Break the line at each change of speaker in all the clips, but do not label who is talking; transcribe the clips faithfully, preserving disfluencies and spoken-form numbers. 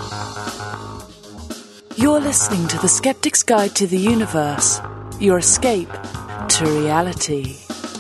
You're listening to The Skeptic's Guide to the Universe, your escape to reality.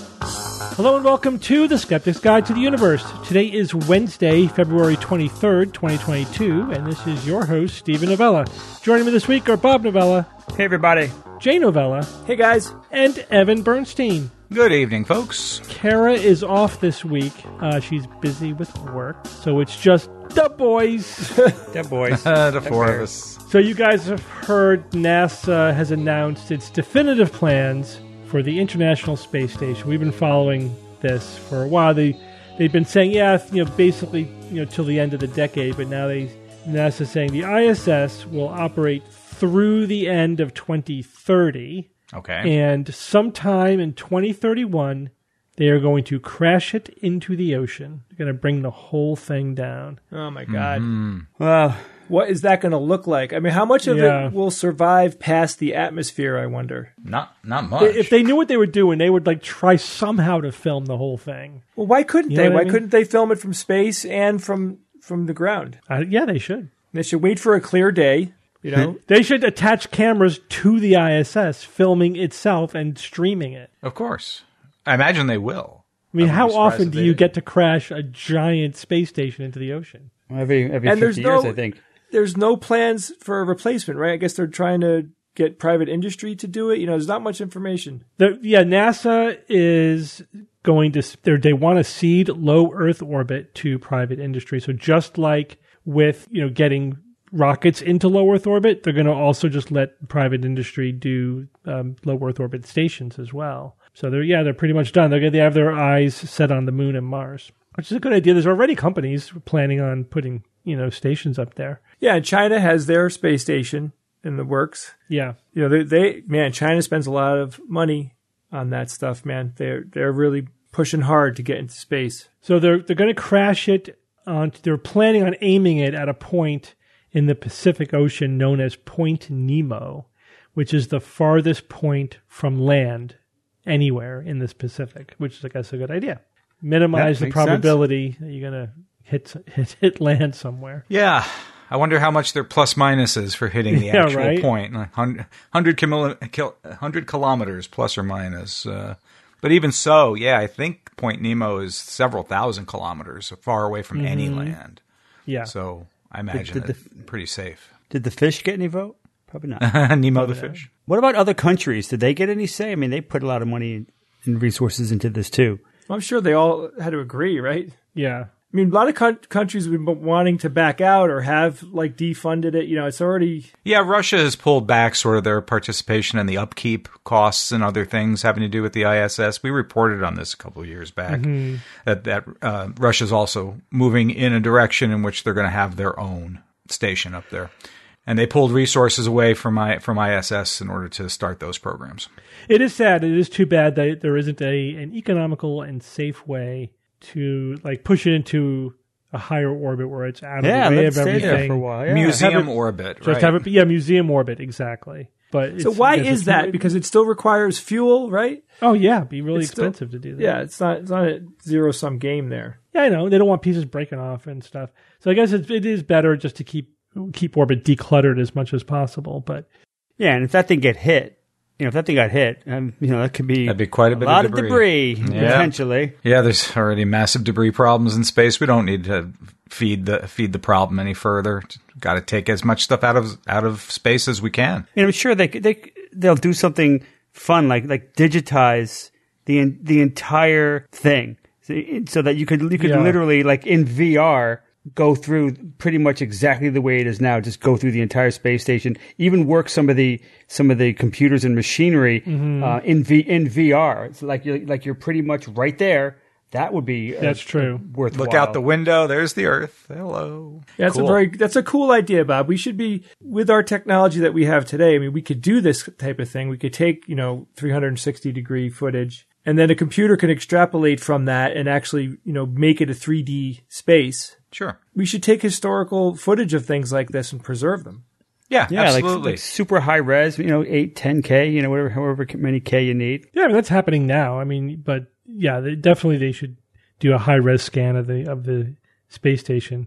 Hello and welcome to The Skeptic's Guide to the Universe. Today is Wednesday, February twenty-third, twenty twenty-two, and this is your host, Stephen Novella. Joining me this week are Bob Novella.
Hey, everybody.
Jay Novella.
Hey, guys.
And Evan Bernstein.
Good evening, folks.
Kara is off this week. Uh, she's busy with work, so it's just the boys.
The boys.
Uh, the four of us.
So you guys have heard NASA has announced its definitive plans for the International Space Station. We've been following this for a while. They, they've been saying, yeah, you know, basically, you know, till the end of the decade, but now they NASA's saying the I S S will operate through the end of twenty thirty.
Okay.
And sometime in twenty thirty-one, they are going to crash it into the ocean. They're going to bring the whole thing down.
Oh, my God.
Mm-hmm.
Well, what is that going to look like? I mean, how much of
Yeah.
it will survive past the atmosphere, I wonder?
Not not much.
If they knew what they were doing, they would like try somehow to film the whole thing.
Well, why couldn't
You know
they?
what I
Why
mean?
couldn't they film it from space and from, from the ground?
Uh, yeah, they should.
They should wait for a clear day, you know?
They should attach cameras to the I S S, filming itself and streaming it.
Of course. I imagine they will.
I mean,
I wouldn't
how
be surprised
often
if
do
they
you
did.
get to crash a giant space station into the ocean?
Every every
And there's
fifty years,
no-
I think.
There's no plans for a replacement, right? I guess they're trying to get private industry to do it. You know, there's not much information.
The, yeah, NASA is going to, they're- they want to cede low Earth orbit to private industry. So just like with, you know, getting rockets into low Earth orbit, they're going to also just let private industry do um, low Earth orbit stations as well. So they're, yeah, they're pretty much done. They're going to have their eyes set on the moon and Mars, which is a good idea. There's already companies planning on putting, you know, stations up there.
Yeah, and China has their space station in the works.
Yeah.
You know, they, they man, China spends a lot of money on that stuff, man. They're they're really pushing hard to get into space.
So they're they're going to crash it on. They're planning on aiming it at a point in the Pacific Ocean known as Point Nemo, which is the farthest point from land anywhere in this Pacific. Which is, I guess, a good idea. Minimize
That
the
makes
probability that you're going to hit hit hit land somewhere.
Yeah. I wonder how much their plus minus is for hitting the
Yeah,
actual
right?
point. Like one hundred, one hundred, kilo, kil, one hundred kilometers plus or minus. Uh, but even so, yeah, I think Point Nemo is several thousand kilometers far away from any land.
Yeah.
So I imagine
did the-
it's pretty safe.
Did the fish get any vote? Probably not.
Nemo the fish.
What about other countries? Did they get any say? I mean, they put a lot of money and resources into this too.
I'm sure they all had to agree, right?
Yeah.
I mean, a lot of co- countries have been wanting to back out or have like defunded it. You know, it's already
Yeah, Russia has pulled back sort of their participation in the upkeep costs and other things having to do with the I S S. We reported on this a couple of years back that that uh, Russia's also moving in a direction in which they're going to have their own station up there, and they pulled resources away from I, from I S S in order to start those programs.
It is sad. It is too bad that there isn't a an economical and safe way to like push it into a higher orbit where it's out of
Yeah,
the way
let it
of
stay
everything.
there for a while. Yeah.
Museum
Have it-
orbit,
Just
right?
have it, yeah, museum orbit, exactly. But
so.
it's,
Why
because
is
it's
that?
really-
Because it still requires fuel, right?
oh yeah, it'd be really
It's still-
expensive to do that.
Yeah, it's not it's not a zero sum game there.
yeah, I know they don't want pieces breaking off and stuff. So I guess it, it is better just to keep keep orbit decluttered as much as possible. But
Yeah, and if that thing get hit, you know, if that thing got hit, um, you know, that could be
That'd be quite a bit of
lot of
debris.
debris,
Yeah.
potentially.
Yeah, there's already massive debris problems in space. We don't need to feed the feed the problem any further. Got to take as much stuff out of out of space as we can.
And I'm sure they could- they they'll do something fun like like digitize the the entire thing, so, so that you could you could
Yeah.
literally like in V R go through pretty much exactly the way it is now. Just go through the entire space station, even work some of the some of the computers and machinery uh, in V in V R. It's like you're like you're pretty much right there. That would be uh,
That's true.
worthwhile.
Look out the window. There's the Earth. Hello.
Yeah, that's
Cool.
a very that's a cool idea, Bob. We should be with our technology that we have today. I mean, we could do this type of thing. We could take, you know, three hundred sixty degree footage, and then a computer can extrapolate from that and actually, you know, make it a three D space.
Sure.
We should take historical footage of things like this and preserve them.
Yeah,
Yeah, like,
absolutely.
like super high res, you know, eight, ten K, you know, whatever, however many K you need.
yeah, I mean, that's happening now. I mean, but yeah, they, definitely they should do a high res scan of the of the space station.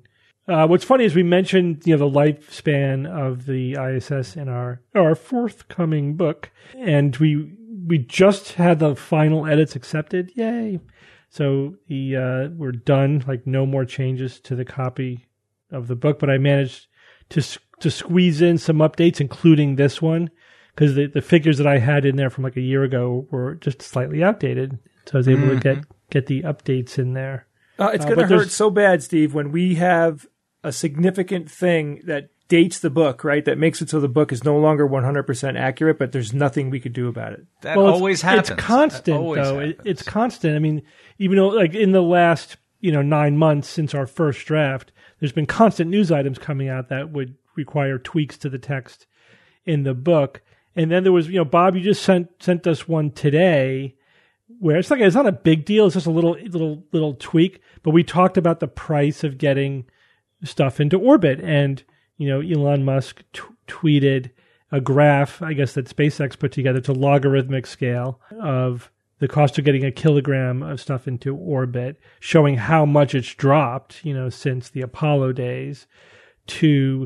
Uh, what's funny is we mentioned, you know, the lifespan of the I S S in our our forthcoming book, and we we just had the final edits accepted. Yay! So the uh, we're done. Like no more changes to the copy of the book, but I managed to to squeeze in some updates, including this one, because the the figures that I had in there from like a year ago were just slightly outdated. So I was able mm-hmm. to get get the updates in there.
Uh, it's going to uh, hurt so bad, Steve, when we have a significant thing that dates the book, right? That makes it so the book is no longer one hundred percent accurate, but there's nothing we could do about it.
That
well,
always
it's,
happens.
It's constant,
always
though.
Happens.
It, it's constant. I mean, even though, like, in the last, you know, nine months since our first draft, there's been constant news items coming out that would require tweaks to the text in the book. And then there was, you know, Bob, you just sent sent us one today where it's like, it's not a big deal. It's just a little, little, little tweak. But we talked about the price of getting stuff into orbit. And, you know, Elon Musk t- tweeted a graph, I guess, that SpaceX put together to logarithmic scale of the cost of getting a kilogram of stuff into orbit, showing how much it's dropped, you know, since the Apollo days to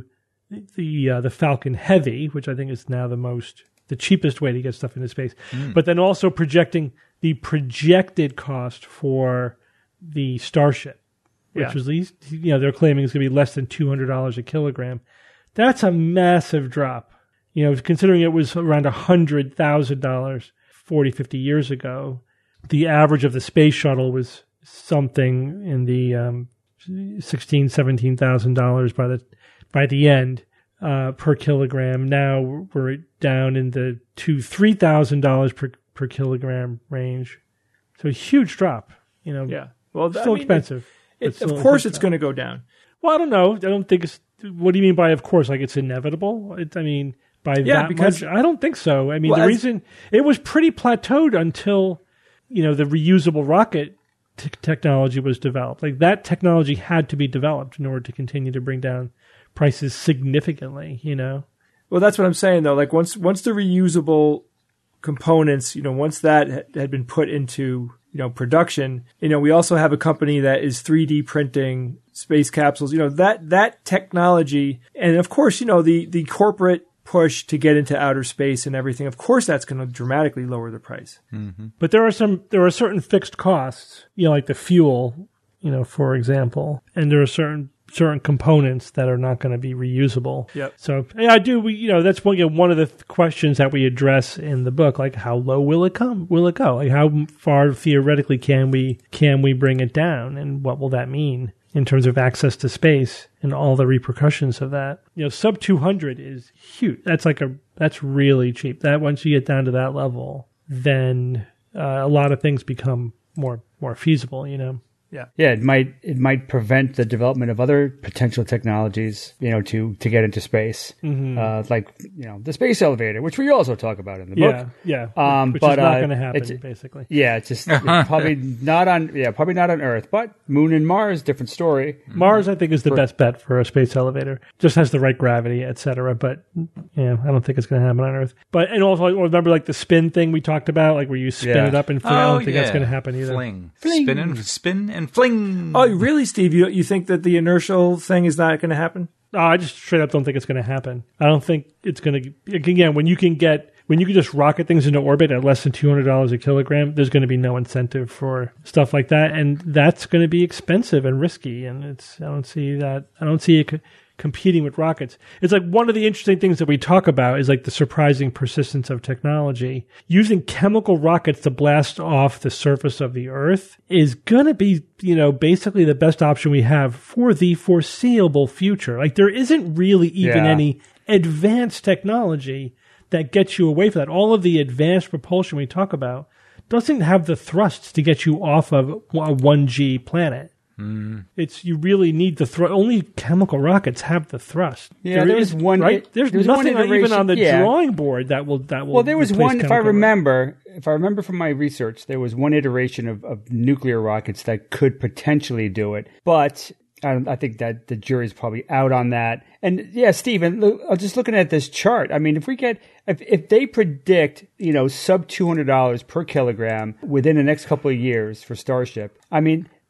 the uh, the Falcon Heavy, which I think is now the most, the cheapest way to get stuff into space. Mm. But then also projecting the projected cost for the Starship, which yeah. was least, you know, they're claiming is going to be less than two hundred dollars a kilogram. That's a massive drop. You know, considering it was around one hundred thousand dollars forty, fifty years ago, the average of the space shuttle was something in the um, sixteen thousand dollars, seventeen thousand dollars by the by the end uh, per kilogram. Now we're down in the two, three thousand dollars per per kilogram range. So a huge drop. You know,
yeah. Well,
still
I mean,
expensive.
It, it,
still
of course, it's going to go down.
Well, I don't know. I don't think it's. What do you mean by of course? Like it's inevitable? It, I mean by
yeah,
that
because,
much? I don't think so. I mean
well,
the
as,
reason it was pretty plateaued until you know the reusable rocket t- technology was developed. Like that technology had to be developed in order to continue to bring down prices significantly. You know.
Well, that's what I'm saying though. Like once once the reusable components, you know, once that had been put into you know production, you know, we also have a company that is three D printing space capsules. You know, that that technology, and of course, you know, the the corporate push to get into outer space and everything. Of course, that's going to dramatically lower the price.
Mm-hmm. But there are some there are certain fixed costs, you know, like the fuel, you know, for example, and there are certain certain components that are not going to be reusable.
Yep.
So yeah, I do. We, you know, that's one, you know, one of the th- questions that we address in the book. Like, how low will it come? Will it go? Like, how far theoretically can we can we bring it down, and what will that mean in terms of access to space and all the repercussions of that? You know, sub two hundred is huge. That's like a that's really cheap. That once you get down to that level, then uh, a lot of things become more more feasible. You know.
Yeah,
yeah. It might it might prevent the development of other potential technologies, you know, to, to get into space, mm-hmm. uh, like you know the space elevator, which we also talk about in the
yeah,
book.
Yeah,
um,
which
but,
is not
uh,
going to happen, basically.
Yeah, it's just yeah, probably not on. Yeah, probably not on Earth, but Moon and Mars, different story.
Mars, I think, is the
for,
best bet for a space elevator. Just has the right gravity, et cetera. But yeah, I don't think it's going to happen on Earth. But and also remember, like the spin thing we talked about, like where you spin
yeah.
it up and fling.
Oh,
I don't think
yeah.
that's going to happen either.
Fling,
fling.
spin and spin and fling.
Oh, really, Steve? You you think that the inertial thing is not going to happen?
Oh, I just straight up don't think it's going to happen. I don't think it's going to. Again, when you can get when you can just rocket things into orbit at less than two hundred dollars a kilogram, there's going to be no incentive for stuff like that, and that's going to be expensive and risky. And it's I don't see that. I don't see it co- competing with rockets. It's like one of the interesting things that we talk about is like the surprising persistence of technology. Using chemical rockets to blast off the surface of the Earth is going to be, you know, basically the best option we have for the foreseeable future. Like there isn't really even
yeah.
any advanced technology that gets you away from that. All of the advanced propulsion we talk about doesn't have the thrusts to get you off of a one G planet. Mm. It's you really need the thrust. Only chemical rockets have the thrust.
Yeah, there, there is one.
Right? There's
there
nothing
one
even on the
yeah.
drawing board that will that will.
Well, there was one. If I remember,
rockets.
if I remember from my research, there was one iteration of, of nuclear rockets that could potentially do it, but I, I think that the jury's probably out on that. And yeah, Stephen, look, just looking at this chart, I mean, if we get if if they predict, you know, sub two hundred dollars per kilogram within the next couple of years for Starship, I mean.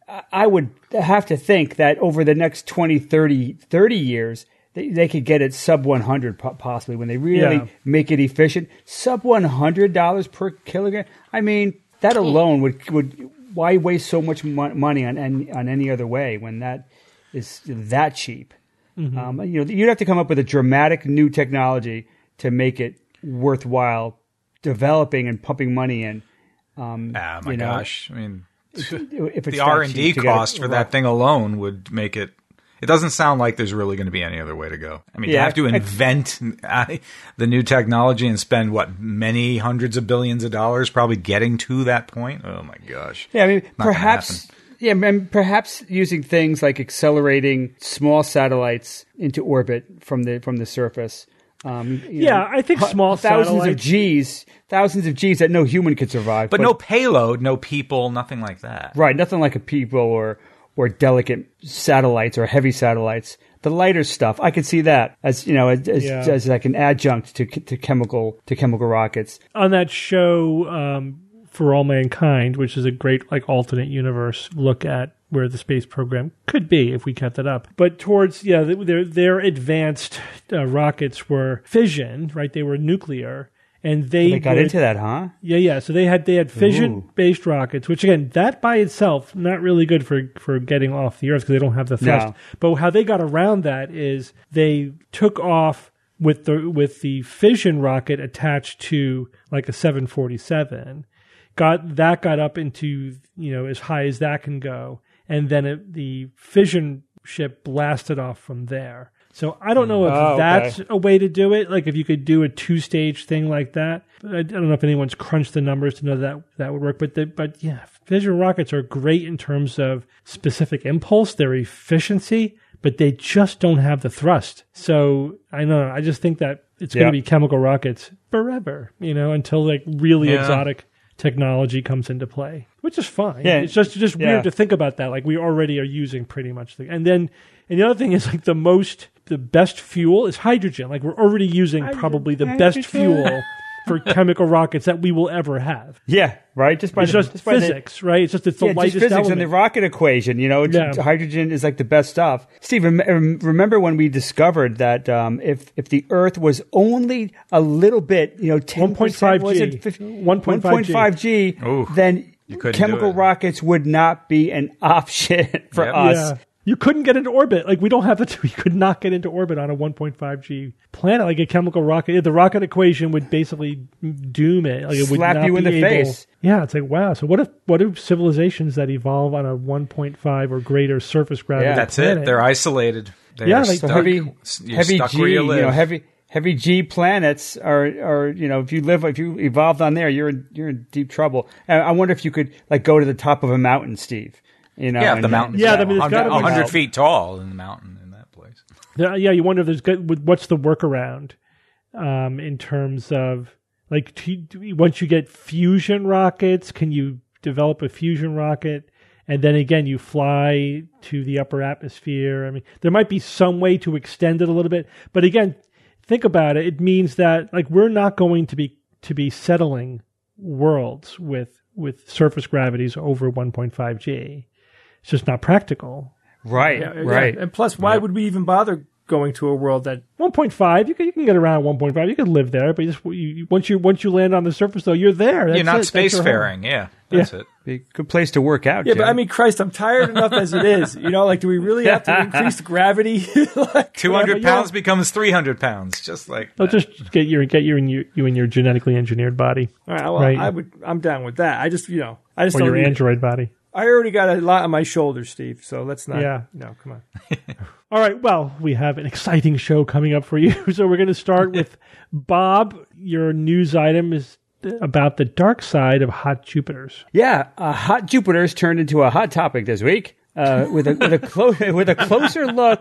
I would have to think that over the next twenty, thirty, thirty years, they, they could get it sub one hundred possibly when they really
Yeah.
make it efficient. Sub one hundred dollars per kilogram. I mean, that alone would would why waste so much mo- money on any, on any other way when that is that cheap? Mm-hmm. Um, you know, you'd have to come up with a dramatic new technology to make it worthwhile developing and pumping money in. Um,
Ah, my
you know,
gosh. I mean,
if it's
the
that
R and D
cheap to get it
cost for that thing alone would make it. It doesn't sound like there's really going to be any other way to go. I mean, you
Yeah,
have to
I-
invent uh, the new technology and spend what many hundreds of billions of dollars probably getting to that point. Oh my gosh!
Yeah, I mean,
Not gonna
perhaps. Yeah, and perhaps using things like accelerating small satellites into orbit from the from the surface. Um, you
Yeah,
know,
I think small
thousands
satellites-
of G's, thousands of G's that no human could survive.
But no payload, no people, nothing like that.
right, nothing like a people or or delicate satellites or heavy satellites. The lighter stuff, I could see that as you know as, as,
Yeah.
as like an adjunct to to chemical to chemical rockets.
On that show, um, For All Mankind, which is a great like alternate universe look at where the space program could be if we kept it up. But towards yeah, their their advanced uh, rockets were fission, right? They were nuclear, and they,
They got
would-
into that, huh?
Yeah, yeah. So they had they had fission based rockets, which again, that by itself not really good for for getting off the Earth because they don't have the thrust.
No.
But how they got around that is they took off with the with the fission rocket attached to like a seven forty-seven. Got that got up into you know as high as that can go, and then it, the fission ship blasted off from there. So I don't know if
Oh, okay.
that's a way to do it. Like if you could do a two-stage thing like that. I, I don't know if anyone's crunched the numbers to know that that would work. But the, but yeah, fission rockets are great in terms of specific impulse, their efficiency, but they just don't have the thrust. So I don't know. I just think that it's
Yeah.
going to be chemical rockets forever, you know, until like really
Yeah.
exotic technology comes into play, which is fine.
Yeah.
It's just just
Yeah.
weird to think about that. Like we already are using pretty much the, and then and the other thing is like the most the best fuel is hydrogen. Like we're already using probably the best fuel for chemical rockets that we will ever have.
Yeah, right. Just by
It's
the,
just,
by the-
physics, right? It's just it's the
yeah, just
lightest
physics
element.
and the rocket equation. You know,
Yeah.
hydrogen is like the best stuff. Steve, rem- rem- remember when we discovered that um, if if the Earth was only a little bit, you know, ten
one point five
was
G.
it fif-
one point five G.
one point five G,
Ooh,
then
you couldn't
chemical
do it.
rockets would not be an option for
Yep.
us.
Yeah. You couldn't get into orbit. Like we don't have it. We could not get into orbit on a one point five G planet. Like a chemical rocket, the rocket equation would basically doom it. Like it would
Slap
not
you in
be
the
able-
face.
Yeah, it's like wow. So what if what if civilizations that evolve on a one point five or greater surface gravity?
Yeah.
That's
planet,
it. They're isolated. They're
Yeah, like-
So
stuck.
heavy,
You're
heavy
stuck
G,
where
you
you live.
know, heavy, heavy G planets are, are, you know, if you live, if you evolved on there, you're in, you're in deep trouble. And I wonder if you could like go to the top of a mountain, Steve. You know,
yeah, if
and-
the mountain's
Yeah,
yeah,
I mean, there's gotta be-
one hundred feet tall in the mountain in that place.
Yeah, yeah, you wonder if there's good, what's the workaround um, in terms of like t- once you get fusion rockets, can you develop a fusion rocket and then again you fly to the upper atmosphere? I mean, there might be some way to extend it a little bit, but again, think about it. It means that like we're not going to be to be settling worlds with with surface gravities over one point five G. It's just not practical.
right,
Yeah,
right.
yeah. And plus, why would we even bother going to a world that
one point five, you can you can get around one point five. You can live there, but you just you, once you once you land on the surface, though, you're there. That's
You're not
it. That's your home.
spacefaring. Yeah, that's it.
Be a good place to work out.
Yeah, but
Jim.
I mean, Christ, I'm tired enough as it is. You know, like, do we really have to increase gravity? like,
Two
Yeah,
hundred
but you're-
pounds becomes three hundred pounds, just like
They'll
that.
just get you get you in your you in your genetically engineered body
all right, well,
Right.
I would, I'm down with that. I just, you know, I just
or
don't.
your
need-
android body.
I already got a lot on my shoulders, Steve. So let's not.
Yeah.
No, come on.
All right. Well, we have an exciting show coming up for you. So we're going to start with Bob. Your news item is about the dark side of hot Jupiters.
yeah, uh, hot Jupiters turned into a hot topic this week uh, with a with a clo- with a closer look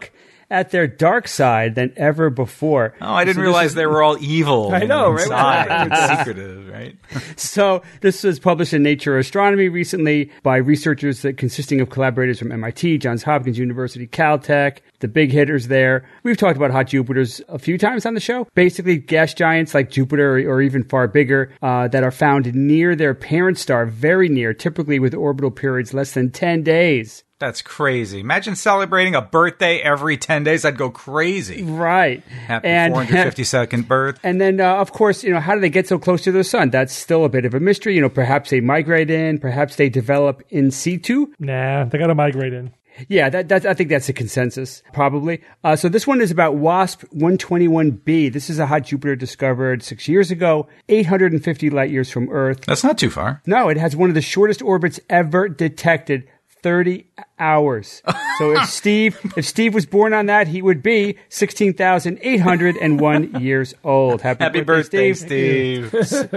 at their dark side than ever before.
Oh, I didn't
So
realize
this is-
they were all evil.
I know, right?
Inside. It's secretive, right?
So this was published in Nature Astronomy recently by researchers that consisting of collaborators from M I T, Johns Hopkins University, Caltech, the big hitters there. We've talked about hot Jupiters a few times on the show. Basically, gas giants like Jupiter or, or even far bigger uh, that are found near their parent star, very near, typically with orbital periods less than ten days.
That's crazy. Imagine celebrating a birthday every ten days. I'd go crazy.
Right.
Happy
And-
four hundred fifty-second birth.
And then, uh, of course, you know, how do they get so close to the sun? That's still a bit of a mystery. You know, perhaps they migrate in, perhaps they develop in situ.
Nah, they got to migrate in.
Yeah, that, that I think that's the consensus, probably. Uh, so this one is about WASP one twenty-one b. This is a hot Jupiter discovered six years ago, eight hundred fifty light years from Earth.
That's not too far.
No, it has one of the shortest orbits ever detected, thirty hours. So if Steve, if Steve was born on that, he would be sixteen thousand eight hundred one years old. Happy,
Happy birthday, Steve.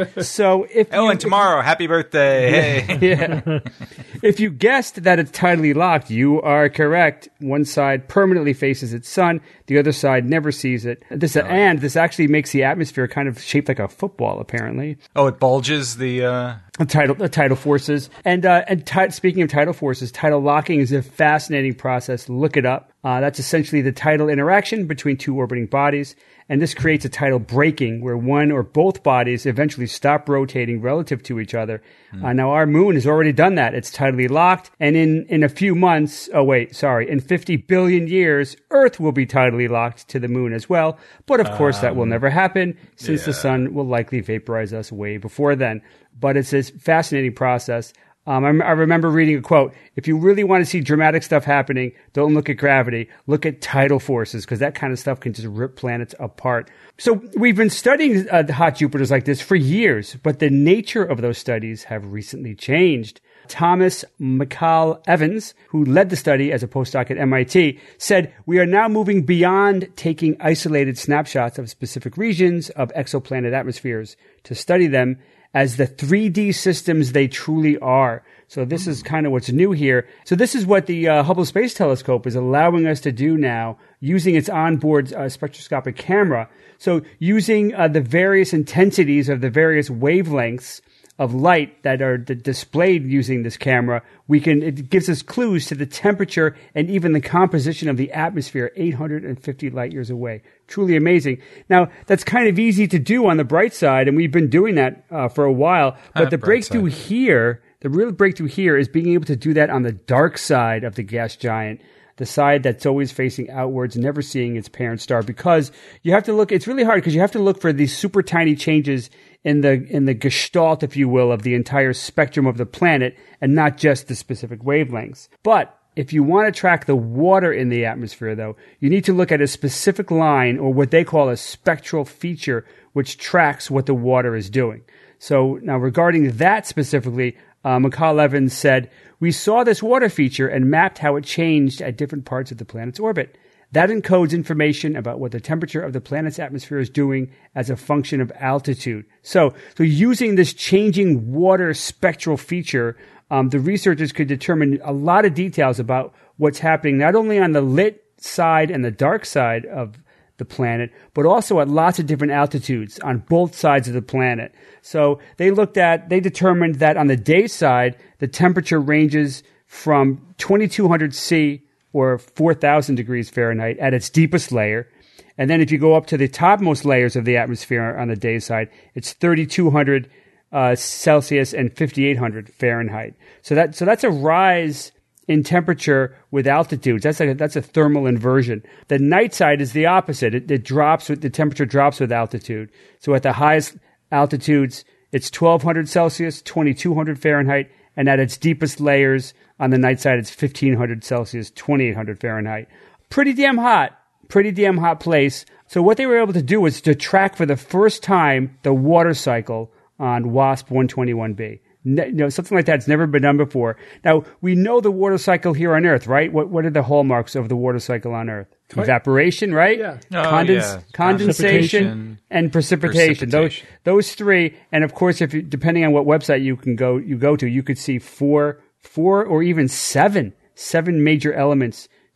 So if
Oh,
you,
and tomorrow, happy birthday. Hey.
yeah. If you guessed that it's tidally locked, you are correct. One side permanently faces its sun, the other side never sees it. This and this actually makes the atmosphere kind of shaped like a football, apparently.
Oh, it bulges the... Uh...
The tidal, the tidal forces, and uh, and ti- speaking of tidal forces, tidal locking is a fascinating process. Look it up. Uh, that's essentially the tidal interaction between two orbiting bodies, and this creates a tidal breaking where one or both bodies eventually stop rotating relative to each other. Mm. Uh, now, our moon has already done that. It's tidally locked, and in, in a few months, oh wait, sorry, in fifty billion years, Earth will be tidally locked to the moon as well. But of course, um, that will never happen since yeah. the sun will likely vaporize us way before then. But it's this fascinating process. Um, I, I remember reading a quote, if you really want to see dramatic stuff happening, don't look at gravity, look at tidal forces, because that kind of stuff can just rip planets apart. So we've been studying uh, hot Jupiters like this for years, but the nature of those studies have recently changed. Thomas McCall Evans, who led the study as a postdoc at M I T, said, we are now moving beyond taking isolated snapshots of specific regions of exoplanet atmospheres to study them as the three D systems they truly are. So this is kind of what's new here. So this is what the uh, Hubble Space Telescope is allowing us to do now using its onboard uh, spectroscopic camera. So using uh, the various intensities of the various wavelengths of light that are d- displayed using this camera, we can, it gives us clues to the temperature and even the composition of the atmosphere eight hundred fifty light years away. Truly amazing. Now, that's kind of easy to do on the bright side, and we've been doing that uh, for a while, but
uh,
the breakthrough
side.
here, the real breakthrough here is being able to do that on the dark side of the gas giant, the side that's always facing outwards, never seeing its parent star, because you have to look, it's really hard because you have to look for these super tiny changes in the in the gestalt, if you will, of the entire spectrum of the planet and not just the specific wavelengths. But if you want to track the water in the atmosphere, though, you need to look at a specific line or what they call a spectral feature, which tracks what the water is doing. So now regarding that specifically, uh, McCall Evans said, we saw this water feature and mapped how it changed at different parts of the planet's orbit. That encodes information about what the temperature of the planet's atmosphere is doing as a function of altitude. So, so using this changing water spectral feature, um, the researchers could determine a lot of details about what's happening, not only on the lit side and the dark side of the planet, but also at lots of different altitudes on both sides of the planet. So they looked at, they determined that on the day side, the temperature ranges from twenty-two hundred C or four thousand degrees Fahrenheit at its deepest layer. And then if you go up to the topmost layers of the atmosphere on the day side, it's thirty-two hundred uh, Celsius and fifty-eight hundred Fahrenheit. So that so that's a rise in temperature with altitudes. That's like a, that's a thermal inversion. The night side is the opposite. It, it drops with the temperature drops with altitude. So at the highest altitudes, it's twelve hundred Celsius, twenty-two hundred Fahrenheit, and at its deepest layers on the night side, it's fifteen hundred Celsius, twenty-eight hundred Fahrenheit. Pretty damn hot. Pretty damn hot place. So what they were able to do was to track for the first time the water cycle on WASP one twenty-one b. Ne- you know, something like that's never been done before. Now, we know the water cycle here on Earth, right? What what are the hallmarks of the water cycle on Earth? Evaporation, right?
Yeah.
Oh,
Condens-
yeah.
Condensation
Precipitation.
and precipitation.
Precipitation.
Those those three, and of course, if you, depending on what website you can go you go to, you could see four four or even seven seven major elements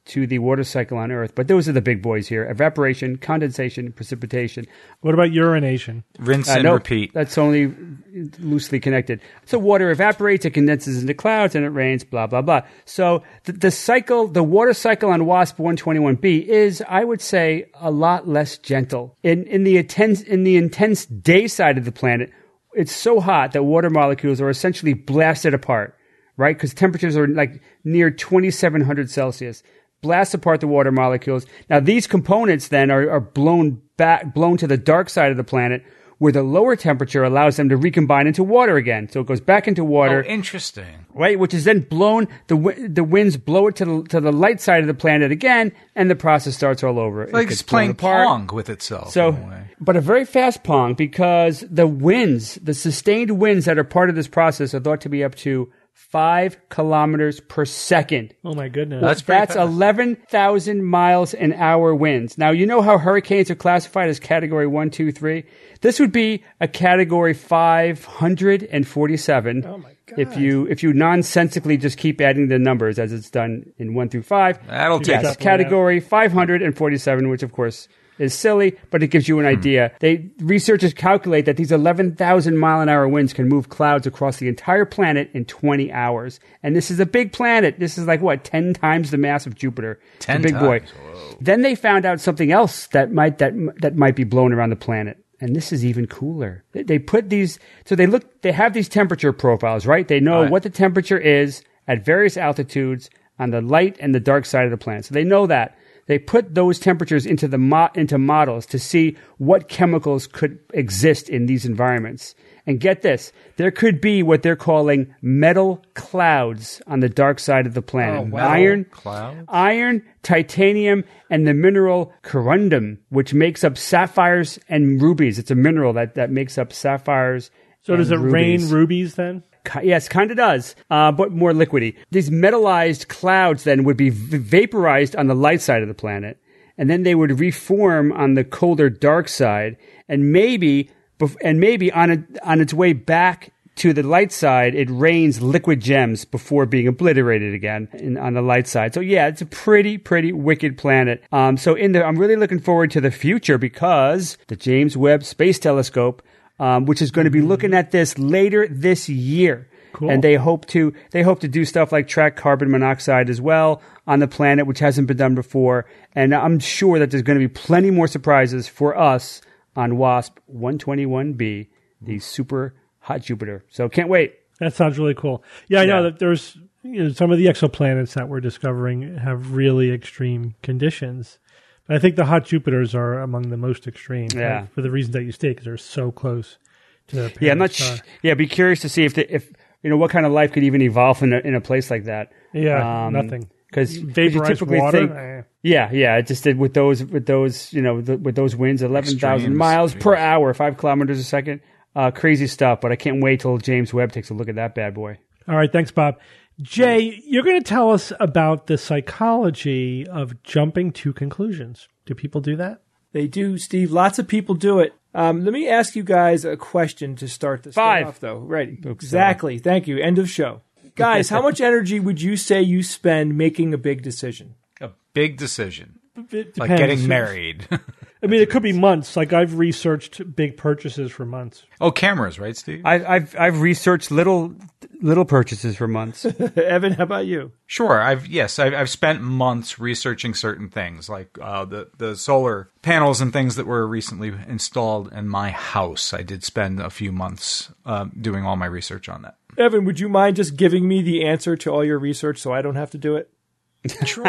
to the water cycle on Earth. But those are the big boys here: evaporation, condensation, precipitation.
What about urination?
Rinse
Uh,
and
nope,
repeat.
That's only loosely connected. So water evaporates, it condenses into clouds, and it rains, blah, blah, blah. So the, the cycle, the water cycle on WASP one twenty-one b is, I would say, a lot less gentle. In, in, the intense, in the intense day side of the planet, it's so hot that water molecules are essentially blasted apart, right? Because temperatures are like near twenty-seven hundred Celsius. Blast apart the water molecules. Now, these components then are, are blown back, blown to the dark side of the planet, where the lower temperature allows them to recombine into water again. So it goes back into water.
Oh, interesting.
Right, which is then blown, the wi- the winds blow it to the, to the light side of the planet again, and the process starts all over.
Like
It
it's
gets blown
playing
apart.
Pong with itself.
So,
in a way.
but a very fast Pong, because the winds, the sustained winds that are part of this process are thought to be up to five kilometers per second.
Oh my goodness.
That's pretty
That's
fast.
eleven thousand miles an hour winds. Now, you know how hurricanes are classified as category one, two, three? This would be a category five hundred forty-seven.
Oh my God.
If you, if you nonsensically just keep adding the numbers as it's done in one through five.
That'll take
Yes,
us.
category five hundred forty-seven, which of course is silly, but it gives you an idea. They researchers calculate that these eleven thousand mile an hour winds can move clouds across the entire planet in twenty hours. And this is a big planet. This is like what, ten times the mass of Jupiter. It's
ten
a big boy.
times. Whoa.
Then they found out something else that might that that might be blown around the planet. And this is even cooler. They, they put these, so they look, they have these temperature profiles, right? They know
Right.
what the temperature is at various altitudes on the light and the dark side of the planet. So they know that. They put those temperatures into the mo- into models to see what chemicals could exist in these environments. And get this, there could be what they're calling metal clouds on the dark side of the planet.
Oh, wow.
Iron,
Clouds?
iron, titanium, and the mineral corundum, which makes up sapphires and rubies. It's a mineral that, that makes up sapphires.
So does it
and
rain
rubies.
rubies then?
Ki- Yes, kind of does, uh, but more liquidy. These metallized clouds then would be v- vaporized on the light side of the planet, and then they would reform on the colder dark side, and maybe, bef- and maybe on a, on its way back to the light side, it rains liquid gems before being obliterated again in, on the light side. So yeah, it's a pretty, pretty wicked planet. Um, so in the, I'm really looking forward to the future because the James Webb Space Telescope. Um, which is going to be looking at this later this year.
Cool.
And they hope to they hope to do stuff like track carbon monoxide as well on the planet, which hasn't been done before. And I'm sure that there's going to be plenty more surprises for us on WASP one twenty-one b, the super hot Jupiter. So can't wait.
That sounds really cool. Yeah, I know
Yeah.
that there's you know, some of the exoplanets that we're discovering have really extreme conditions. But I think the hot Jupiters are among the most extreme.
Yeah.
uh, for the reasons that you state, because they're so close to their parent
Yeah, I'm not.
star.
Sh- yeah, be curious to see if the, if you know what kind of life could even evolve in a, in a place like that.
Yeah,
Um,
nothing.
Because you
Vaporized
typically
water.
think,
eh.
yeah, yeah, it just did with those with those you know the, with those winds, eleven thousand
Extremes,
miles per
geez.
hour, five kilometers a second, uh, crazy stuff. But I can't wait till James Webb takes a look at that bad boy.
All right, thanks, Bob. Jay, you're going to tell us about the psychology of jumping to conclusions. Do people do that?
They do, Steve. Lots of people do it. Um, let me ask you guys a question to start this thing
Five.
off, though. Right. Exactly. Thank you. End of show. Guys, how much energy would you say you spend making a big decision?
A big decision.
It
Like
depends.
getting married.
I mean, it could be months. Like I've researched big purchases for months.
Oh, cameras, right, Steve?
I, I've I've researched little little purchases for months.
Evan, how about you?
Sure. I've yes, I've, I've spent months researching certain things, like uh, the the solar panels and things that were recently installed in my house. I did spend a few months uh, doing all my research on that.
Evan, would you mind just giving me the answer to all your research so I don't have to do it?
Sure.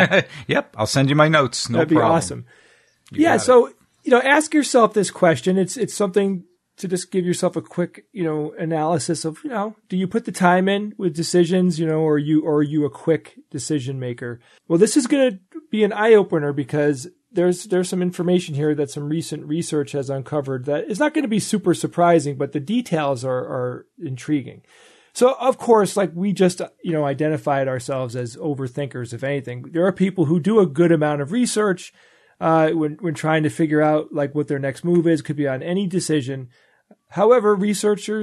Yep. I'll send you my notes. No
That'd be
problem.
awesome. Yeah,
got
so you know, ask yourself this question. It's it's something to just give yourself a quick, you know, analysis of, you know, do you put the time in with decisions, you know, or are you or are you a quick decision maker? Well, this is going to be an eye opener because there's there's some information here that some recent research has uncovered that is not going to be super surprising, but the details are are intriguing. So, of course, like we just, you know, identified ourselves as overthinkers, if anything. There are people who do a good amount of research uh, when, when trying to figure out like what their next move is, could be on any decision. However, researchers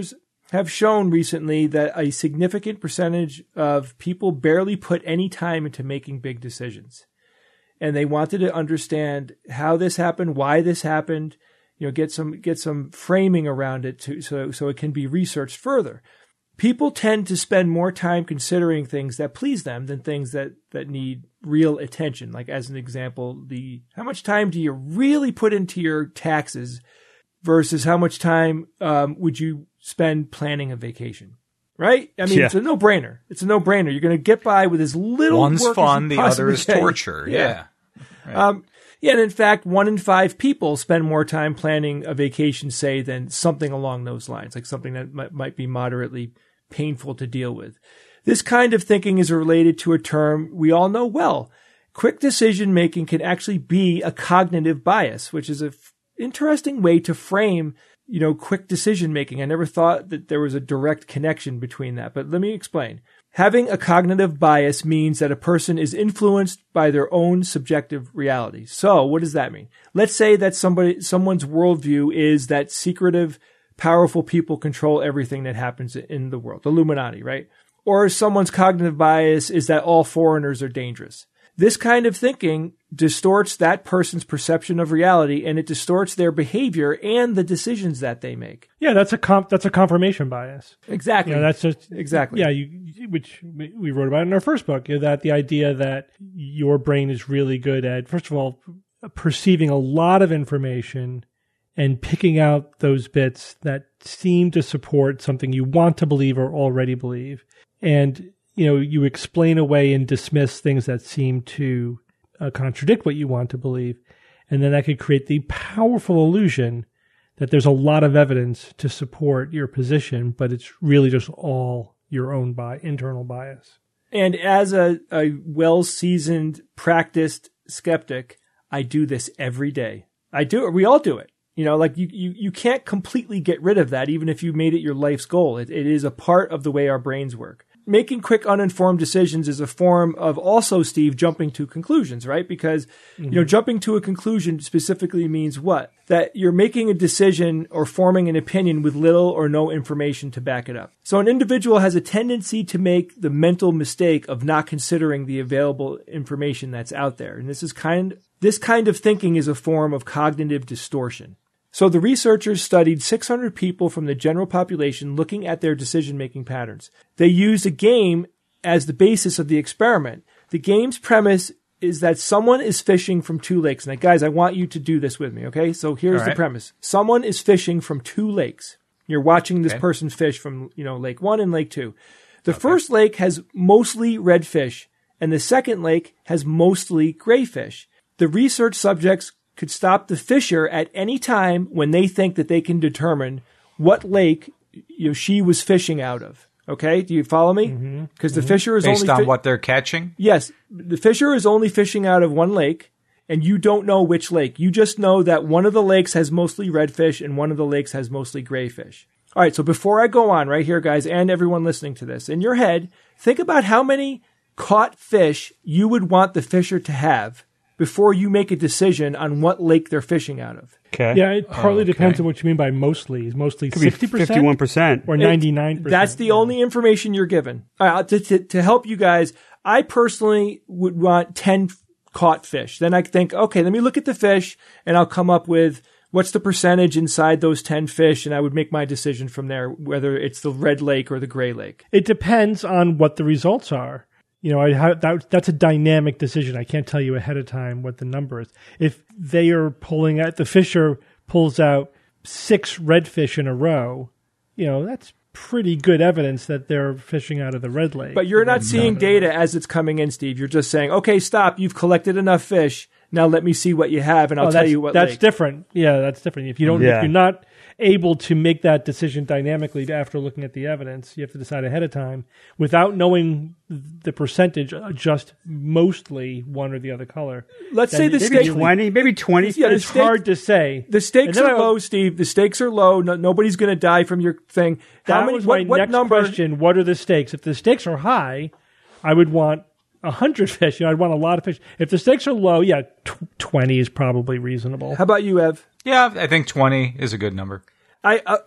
have shown recently that a significant percentage of people barely put any time into making big decisions. And they wanted to understand how this happened, why this happened, you know, get some get some framing around it to, so so it can be researched further. People tend to spend more time considering things that please them than things that, that need real attention. Like, as an example, the how much time do you really put into your taxes versus how much time um, would you spend planning a vacation? Right? I mean,
Yeah.
it's a no-brainer. It's a no-brainer. You're going to get by with as little
One's
work
fun,
as
the
you
other
possibly
is
can.
torture. Yeah.
Um, yeah, and in fact, one in five people spend more time planning a vacation, say, than something along those lines, like something that might, might be moderately painful to deal with. This kind of thinking is related to a term we all know well. Quick decision making can actually be a cognitive bias, which is an f- interesting way to frame, you know, quick decision making. I never thought that there was a direct connection between that, but let me explain. Having a cognitive bias means that a person is influenced by their own subjective reality. So what does that mean? Let's say that somebody, someone's worldview is that secretive, powerful people control everything that happens in the world, the Illuminati, right? Or someone's cognitive bias is that all foreigners are dangerous. This kind of thinking distorts that person's perception of reality, and it distorts their behavior and the decisions that they make.
Yeah, that's a comp, that's a confirmation bias.
Exactly.
You know, that's just
exactly.
Yeah, you, which we wrote about in our first book. You know, that the idea that your brain is really good at, first of all, perceiving a lot of information and picking out those bits that seem to support something you want to believe or already believe. And, you know, you explain away and dismiss things that seem to uh, contradict what you want to believe. And then that could create the powerful illusion that there's a lot of evidence to support your position, but it's really just all your own bi- internal bias.
And as a, a well-seasoned, practiced skeptic, I do this every day. I do it. We all do it. You know, like you, you, you can't completely get rid of that, even if you made it your life's goal. It, it is a part of the way our brains work. Making quick, uninformed decisions is a form of also, Steve, jumping to conclusions, right? Because, mm-hmm. you know, jumping to a conclusion specifically means what? That you're making a decision or forming an opinion with little or no information to back it up. So an individual has a tendency to make the mental mistake of not considering the available information that's out there. And this is kind, this kind of thinking is a form of cognitive distortion. So the researchers studied six hundred people from the general population looking at their decision-making patterns. They used a game as the basis of the experiment. The game's premise is that someone is fishing from two lakes. Now, guys, I want you to do this with me, okay? So here's
right.
the premise. Someone is fishing from two lakes. You're watching this
okay.
person fish from, you know, lake one and lake two. The okay. first lake has mostly red fish, and the second lake has mostly gray fish. The research subjects could stop the fisher at any time when they think that they can determine what lake, you know, she was fishing out of. Okay, do you follow me? Because mm-hmm. the mm-hmm. fisher is
based
only
on
fi-
what they're catching.
Yes, the fisher is only fishing out of one lake, and you don't know which lake. You just know that one of the lakes has mostly red fish and one of the lakes has mostly gray fish. All right, so before I go on right here, guys, and everyone listening to this, in your head, think about how many caught fish you would want the fisher to have before you make a decision on what lake they're fishing out of.
Okay.
Yeah, it partly
Oh, okay.
depends on what you mean by mostly. Is mostly
Could be
sixty percent?
fifty-one percent.
Or ninety-nine percent?
That's the only information you're given. All right, to, to, to help you guys, I personally would want ten caught fish. Then I think, okay, let me look at the fish, and I'll come up with what's the percentage inside those ten fish, and I would make my decision from there, whether it's the red lake or the gray lake.
It depends on what the results are. You know, I have, that, that's a dynamic decision. I can't tell you ahead of time what the number is. If they are pulling out, the fisher pulls out six redfish in a row, you know, that's pretty good evidence that they're fishing out of the red lake.
But you're not seeing data as it's coming in, Steve. You're just saying, okay, stop. You've collected enough fish. Now let me see what you have, and I'll
oh,
tell
that's,
you what
that's
lake.
different. Yeah, that's different. If you don't,
Yeah.
if you're not able to make that decision dynamically after looking at the evidence, you have to decide ahead of time without knowing the percentage, uh, just mostly one or the other color.
Let's say the
Maybe
stake.
twenty, maybe twenty.
Yeah, the
It's
stake-
hard to say.
The stakes
And then
are
I-
low, Steve. The stakes are low. No, nobody's going to die from your thing. How
That
many?
was
What,
my
what
next
number?
question. What are the stakes? If the stakes are high, I would want a hundred fish. You know, I'd want a lot of fish. If the stakes are low, yeah, tw- twenty is probably reasonable.
How about you, Ev?
Yeah, I think twenty is a good number.
I, I I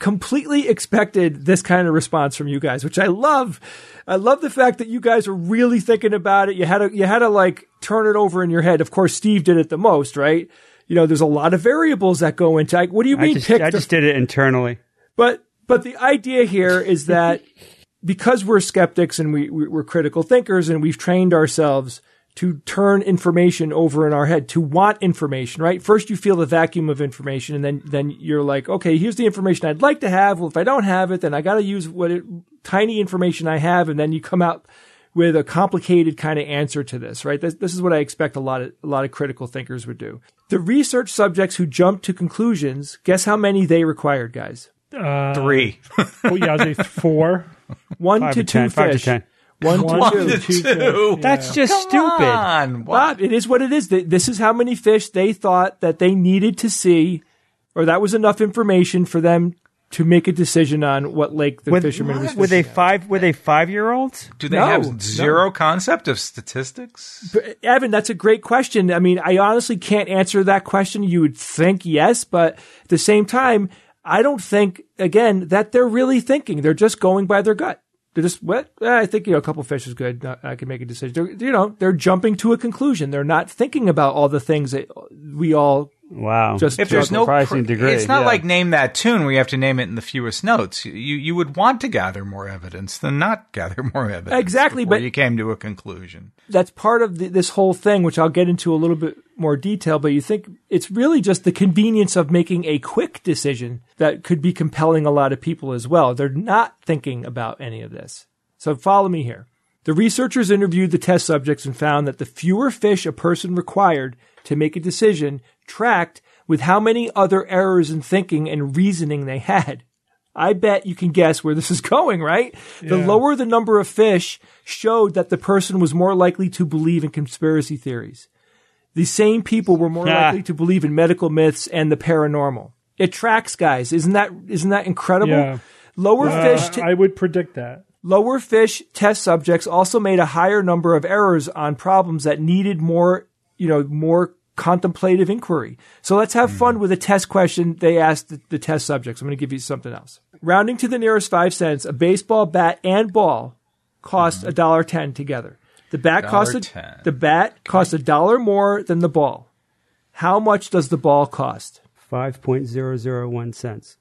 completely expected this kind of response from you guys, which I love. I love the fact that you guys are really thinking about it. You had to, you had to like turn it over in your head. Of course, Steve did it the most, right? You know, there's a lot of variables that go into it. What do you mean?
I just,
pick
I
the,
just did it internally.
But, but the idea here is that because we're skeptics and we, we're critical thinkers and we've trained ourselves to turn information over in our head, to want information, right? First you feel the vacuum of information and then, then you're like, okay, here's the information I'd like to have. Well, if I don't have it, then I got to use what it, tiny information I have. And then you come out with a complicated kind of answer to this, right? This, this is what I expect a lot of, a lot of critical thinkers would do. The research subjects who jumped to conclusions, guess how many they required, guys?
Uh,
Three.
Oh, yeah, I was like four.
One
Five
to
to
two
ten,
fish.
five to ten.
One to
One
two.
to
two
two.
fish,
That's
yeah.
just
Come
stupid.
on.
Bob, it is what it is. Th- This is how many fish they thought that they needed to see, or that was enough information for them to make a decision on what lake the
With,
fisherman was
were they
fishing at.
five? Were they five-year-olds?
Do they
No,
have zero concept of statistics?
But, Evan, that's a great question. I mean, I honestly can't answer that question. You would think yes, but at the same time, I don't think, again, that they're really thinking. They're just going by their gut. They're just, what? Eh, I think, you know, a couple fish is good. I can make a decision. They're, you know, they're jumping to a conclusion. They're not thinking about all the things that we all
Wow.
just
If there's no,
surprising
pr-
degree,
it's not
yeah.
like Name That Tune where you have to name it in the fewest notes. You you would want to gather more evidence than not gather more evidence.
Exactly,
before
but-
you came to a conclusion.
that's part of the, this whole thing, which I'll get into a little bit more detail, but you think it's really just the convenience of making a quick decision that could be compelling a lot of people as well. They're not thinking about any of this. So follow me here. The researchers interviewed the test subjects and found that the fewer fish a person required to make a decision tracked with how many other errors in thinking and reasoning they had. I bet you can guess where this is going, right? The
Yeah.
lower the number of fish showed that the person was more likely to believe in conspiracy theories. The same people were more
Ah.
likely to believe in medical myths and the paranormal. It tracks, guys. Isn't that isn't that incredible?
Yeah.
Lower
Uh,
fish t-
I would predict that.
Lower fish test subjects also made a higher number of errors on problems that needed more, you know, more contemplative inquiry. So let's have fun with a test question they asked the, the test subjects. I'm going to give you something else. Rounding to the nearest five cents, a baseball bat and ball cost a dollar ten together. The bat cost a,
ten.
the bat cost a dollar more than the ball. How much does the ball cost?
Five point zero zero one cents.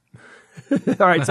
All right.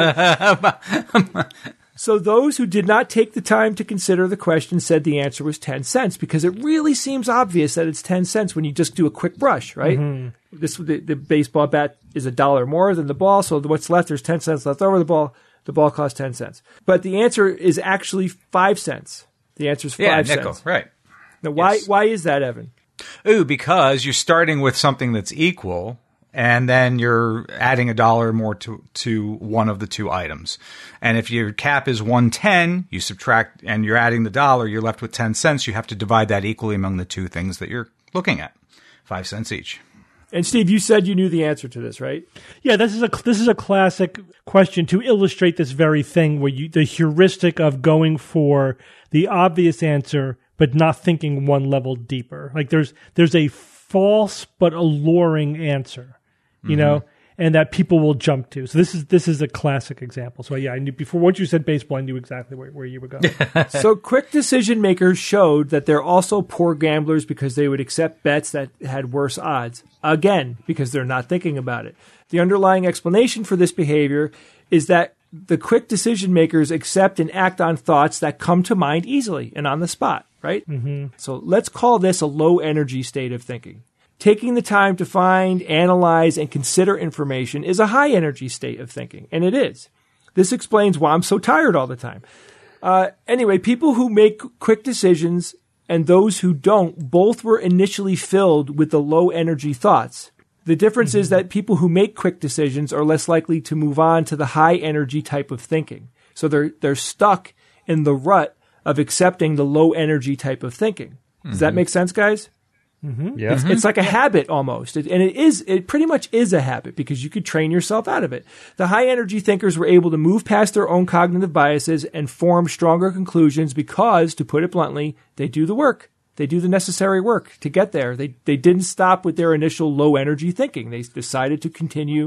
So, so those who did not take the time to consider the question said the answer was ten cents because it really seems obvious that it's ten cents when you just do a quick brush, right? Mm-hmm. This the, the baseball bat is a dollar more than the ball, so what's left, there's ten cents left over the ball. The ball costs ten cents. But the answer is actually five cents. The answer is five
Yeah,
cents.
nickel, right.
Now, why
Yes.
why is that, Evan?
Ooh, because you're starting with something that's equal, and then you're adding a dollar more to, to one of the two items. And if your cap is one ten, you subtract, and you're adding the dollar, you're left with ten cents. You have to divide that equally among the two things that you're looking at. Five cents each.
And Steve, you said you knew the answer to this, right?
Yeah, this is a this is a classic question to illustrate this very thing where you the heuristic of going for the obvious answer but not thinking one level deeper. Like there's there's a false but alluring answer, you mm-hmm. know, and that people will jump to. So this is this is a classic example. So yeah, I knew before once you said baseball, I knew exactly where, where you were going.
So quick decision makers showed that they're also poor gamblers because they would accept bets that had worse odds. Again, because they're not thinking about it. The underlying explanation for this behavior is that the quick decision makers accept and act on thoughts that come to mind easily and on the spot, right? Mm-hmm. So let's call this a low energy state of thinking. Taking the time to find, analyze, and consider information is a high energy state of thinking, and it is. This explains why I'm so tired all the time. Uh, anyway, people who make quick decisions and those who don't both were initially filled with the low energy thoughts. The difference mm-hmm. is that people who make quick decisions are less likely to move on to the high energy type of thinking. So they're they're stuck in the rut of accepting the low energy type of thinking. Does mm-hmm. that make sense, guys?
Mm-hmm. Yeah.
It's, it's like a habit almost. It, and it is, it pretty much is a habit because you could train yourself out of it. The high energy thinkers were able to move past their own cognitive biases and form stronger conclusions because, to put it bluntly, they do the work. They do the necessary work to get there. They, they didn't stop with their initial low energy thinking. They decided to continue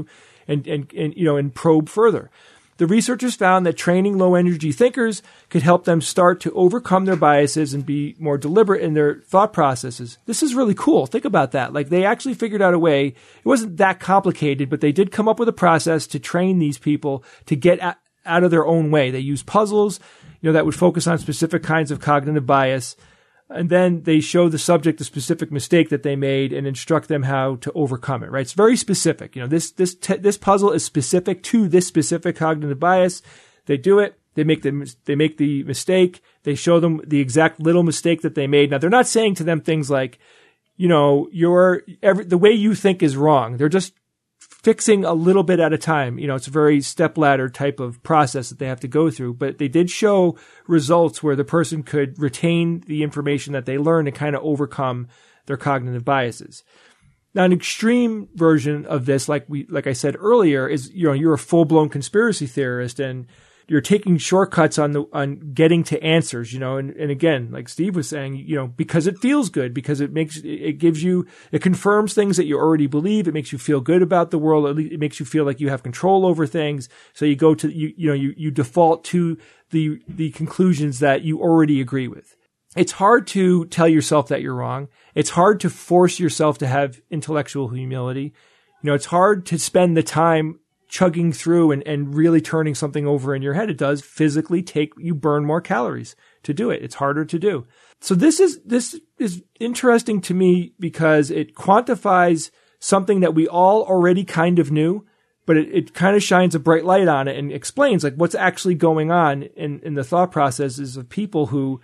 and, and, and you know, and probe further. The researchers found that training low-energy thinkers could help them start to overcome their biases and be more deliberate in their thought processes. This is really cool. Think about that. Like, they actually figured out a way. It wasn't that complicated, but they did come up with a process to train these people to get at, out of their own way. They used puzzles, you know, that would focus on specific kinds of cognitive bias. And then they show the subject the specific mistake that they made and instruct them how to overcome it, right? It's very specific. You know, this, this, te- this puzzle is specific to this specific cognitive bias. They do it. They make the, they make the mistake. They show them the exact little mistake that they made. Now, they're not saying to them things like, you know, your, every, the way you think is wrong. They're just fixing a little bit at a time. You know, it's a very stepladder type of process that they have to go through, but they did show results where the person could retain the information that they learned and kind of overcome their cognitive biases. Now, an extreme version of this, like we, like I said earlier, is, you know, you're a full-blown conspiracy theorist and you're taking shortcuts on the, on getting to answers, you know, and, and again, like Steve was saying, you know, because it feels good, because it makes, it gives you, it confirms things that you already believe. It makes you feel good about the world. At least it makes you feel like you have control over things. So you go to, you, you know, you, you default to the, the conclusions that you already agree with. It's hard to tell yourself that you're wrong. It's hard to force yourself to have intellectual humility. You know, it's hard to spend the time chugging through and, and really turning something over in your head. It does physically take, you burn more calories to do it. It's harder to do. So this is, this is interesting to me because it quantifies something that we all already kind of knew, but it, it kind of shines a bright light on it and explains like what's actually going on in, in the thought processes of people who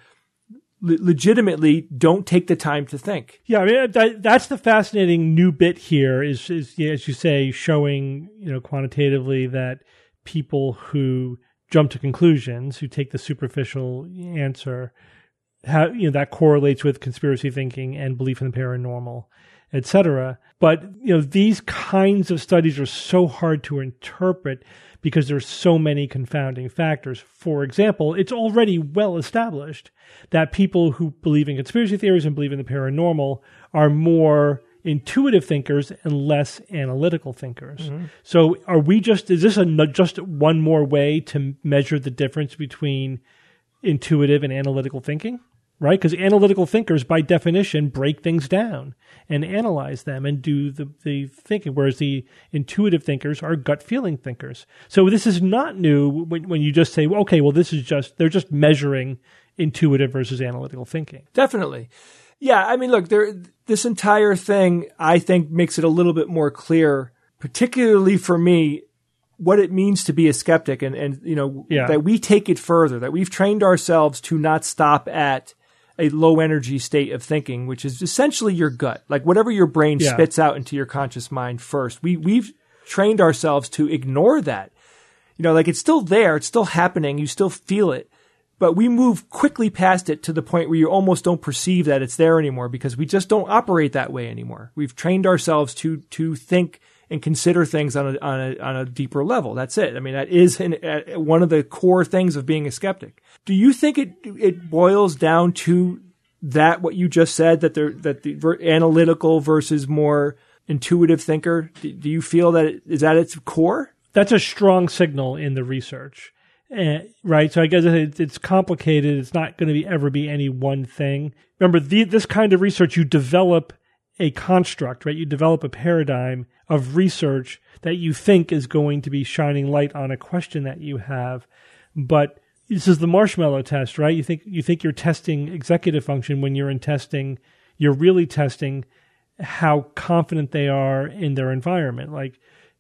legitimately don't take the time to think.
Yeah, I mean that, that's the fascinating new bit here. Is, is as you say, showing you know quantitatively that people who jump to conclusions, who take the superficial answer, how you know that correlates with conspiracy thinking and belief in the paranormal, et cetera. But you know these kinds of studies are so hard to interpret because there's so many confounding factors. For example, it's already well established that people who believe in conspiracy theories and believe in the paranormal are more intuitive thinkers and less analytical thinkers. Mm-hmm. So are we just, is this a, just one more way to measure the difference between intuitive and analytical thinking? Right? Because analytical thinkers, by definition, break things down and analyze them and do the, the thinking, whereas the intuitive thinkers are gut-feeling thinkers. So this is not new when, when you just say, well, okay, well, this is just, they're just measuring intuitive versus analytical thinking.
Definitely. Yeah, I mean, look, there, this entire thing, I think, makes it a little bit more clear, particularly for me, what it means to be a skeptic and, and you know, yeah. that we take it further, that we've trained ourselves to not stop at a low energy state of thinking, which is essentially your gut, like whatever your brain yeah. spits out into your conscious mind first. We, we've trained ourselves to ignore that. You know, like it's still there. It's still happening. You still feel it, but we move quickly past it to the point where you almost don't perceive that it's there anymore because we just don't operate that way anymore. We've trained ourselves to, to think and consider things on a, on a, on a deeper level. That's it. I mean, that is an, uh, one of the core things of being a skeptic. Do you think it, it boils down to that, what you just said, that the, that the ver- analytical versus more intuitive thinker? Do, do you feel that it, is that its core?
That's a strong signal in the research, uh, right? So I guess it, it's complicated. It's not going to be, ever be any one thing. Remember, the, this kind of research, you develop a construct, right? You develop a paradigm of research that you think is going to be shining light on a question that you have. But this is the marshmallow test, right? You think you think you're testing executive function when you're in testing, you're really testing how confident they are in their environment. Like,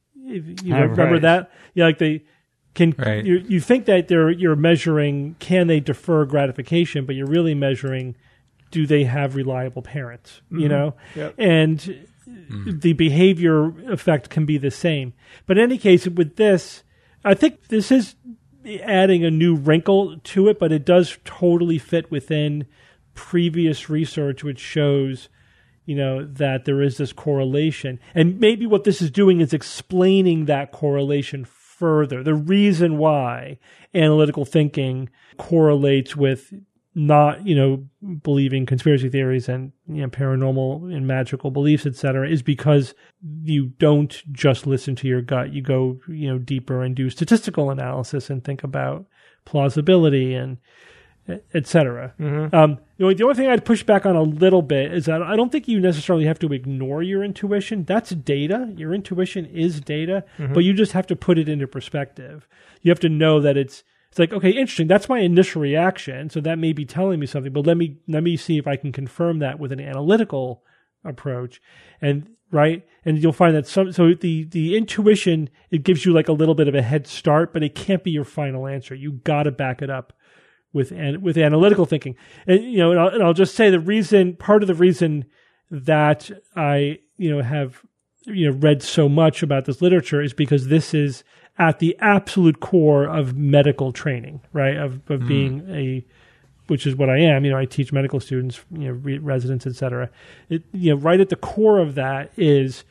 if you oh, remember right. that? Yeah, like they can. Right. You, you think that they're you're measuring can they defer gratification, but you're really measuring do they have reliable parents? Mm-hmm. You know, yep. and mm-hmm. the behavior effect can be the same. But in any case, with this, I think this is adding a new wrinkle to it, but it does totally fit within previous research, which shows, you know, that there is this correlation. And maybe what this is doing is explaining that correlation further. The reason why analytical thinking correlates with not, you know, believing conspiracy theories and, you know, paranormal and magical beliefs, et cetera, is because you don't just listen to your gut. You go, you know, deeper and do statistical analysis and think about plausibility and et cetera. Mm-hmm. Um, the, only, the only thing I'd push back on a little bit is that I don't think you necessarily have to ignore your intuition. That's data. Your intuition is data, mm-hmm. but you just have to put it into perspective. You have to know that it's It's like, okay, interesting. That's my initial reaction. So that may be telling me something, but let me, let me see if I can confirm that with an analytical approach. And right. And you'll find that some, so the, the intuition, it gives you like a little bit of a head start, but it can't be your final answer. You got to back it up with, with analytical thinking. And, you know, and I'll, and I'll just say the reason, part of the reason that I, you know, have, you know, read so much about this literature is because this is at the absolute core of medical training, right? Of, of mm. being a, which is what I am. You know, I teach medical students, you know, re- residents, et cetera. It, you know, right at the core of that is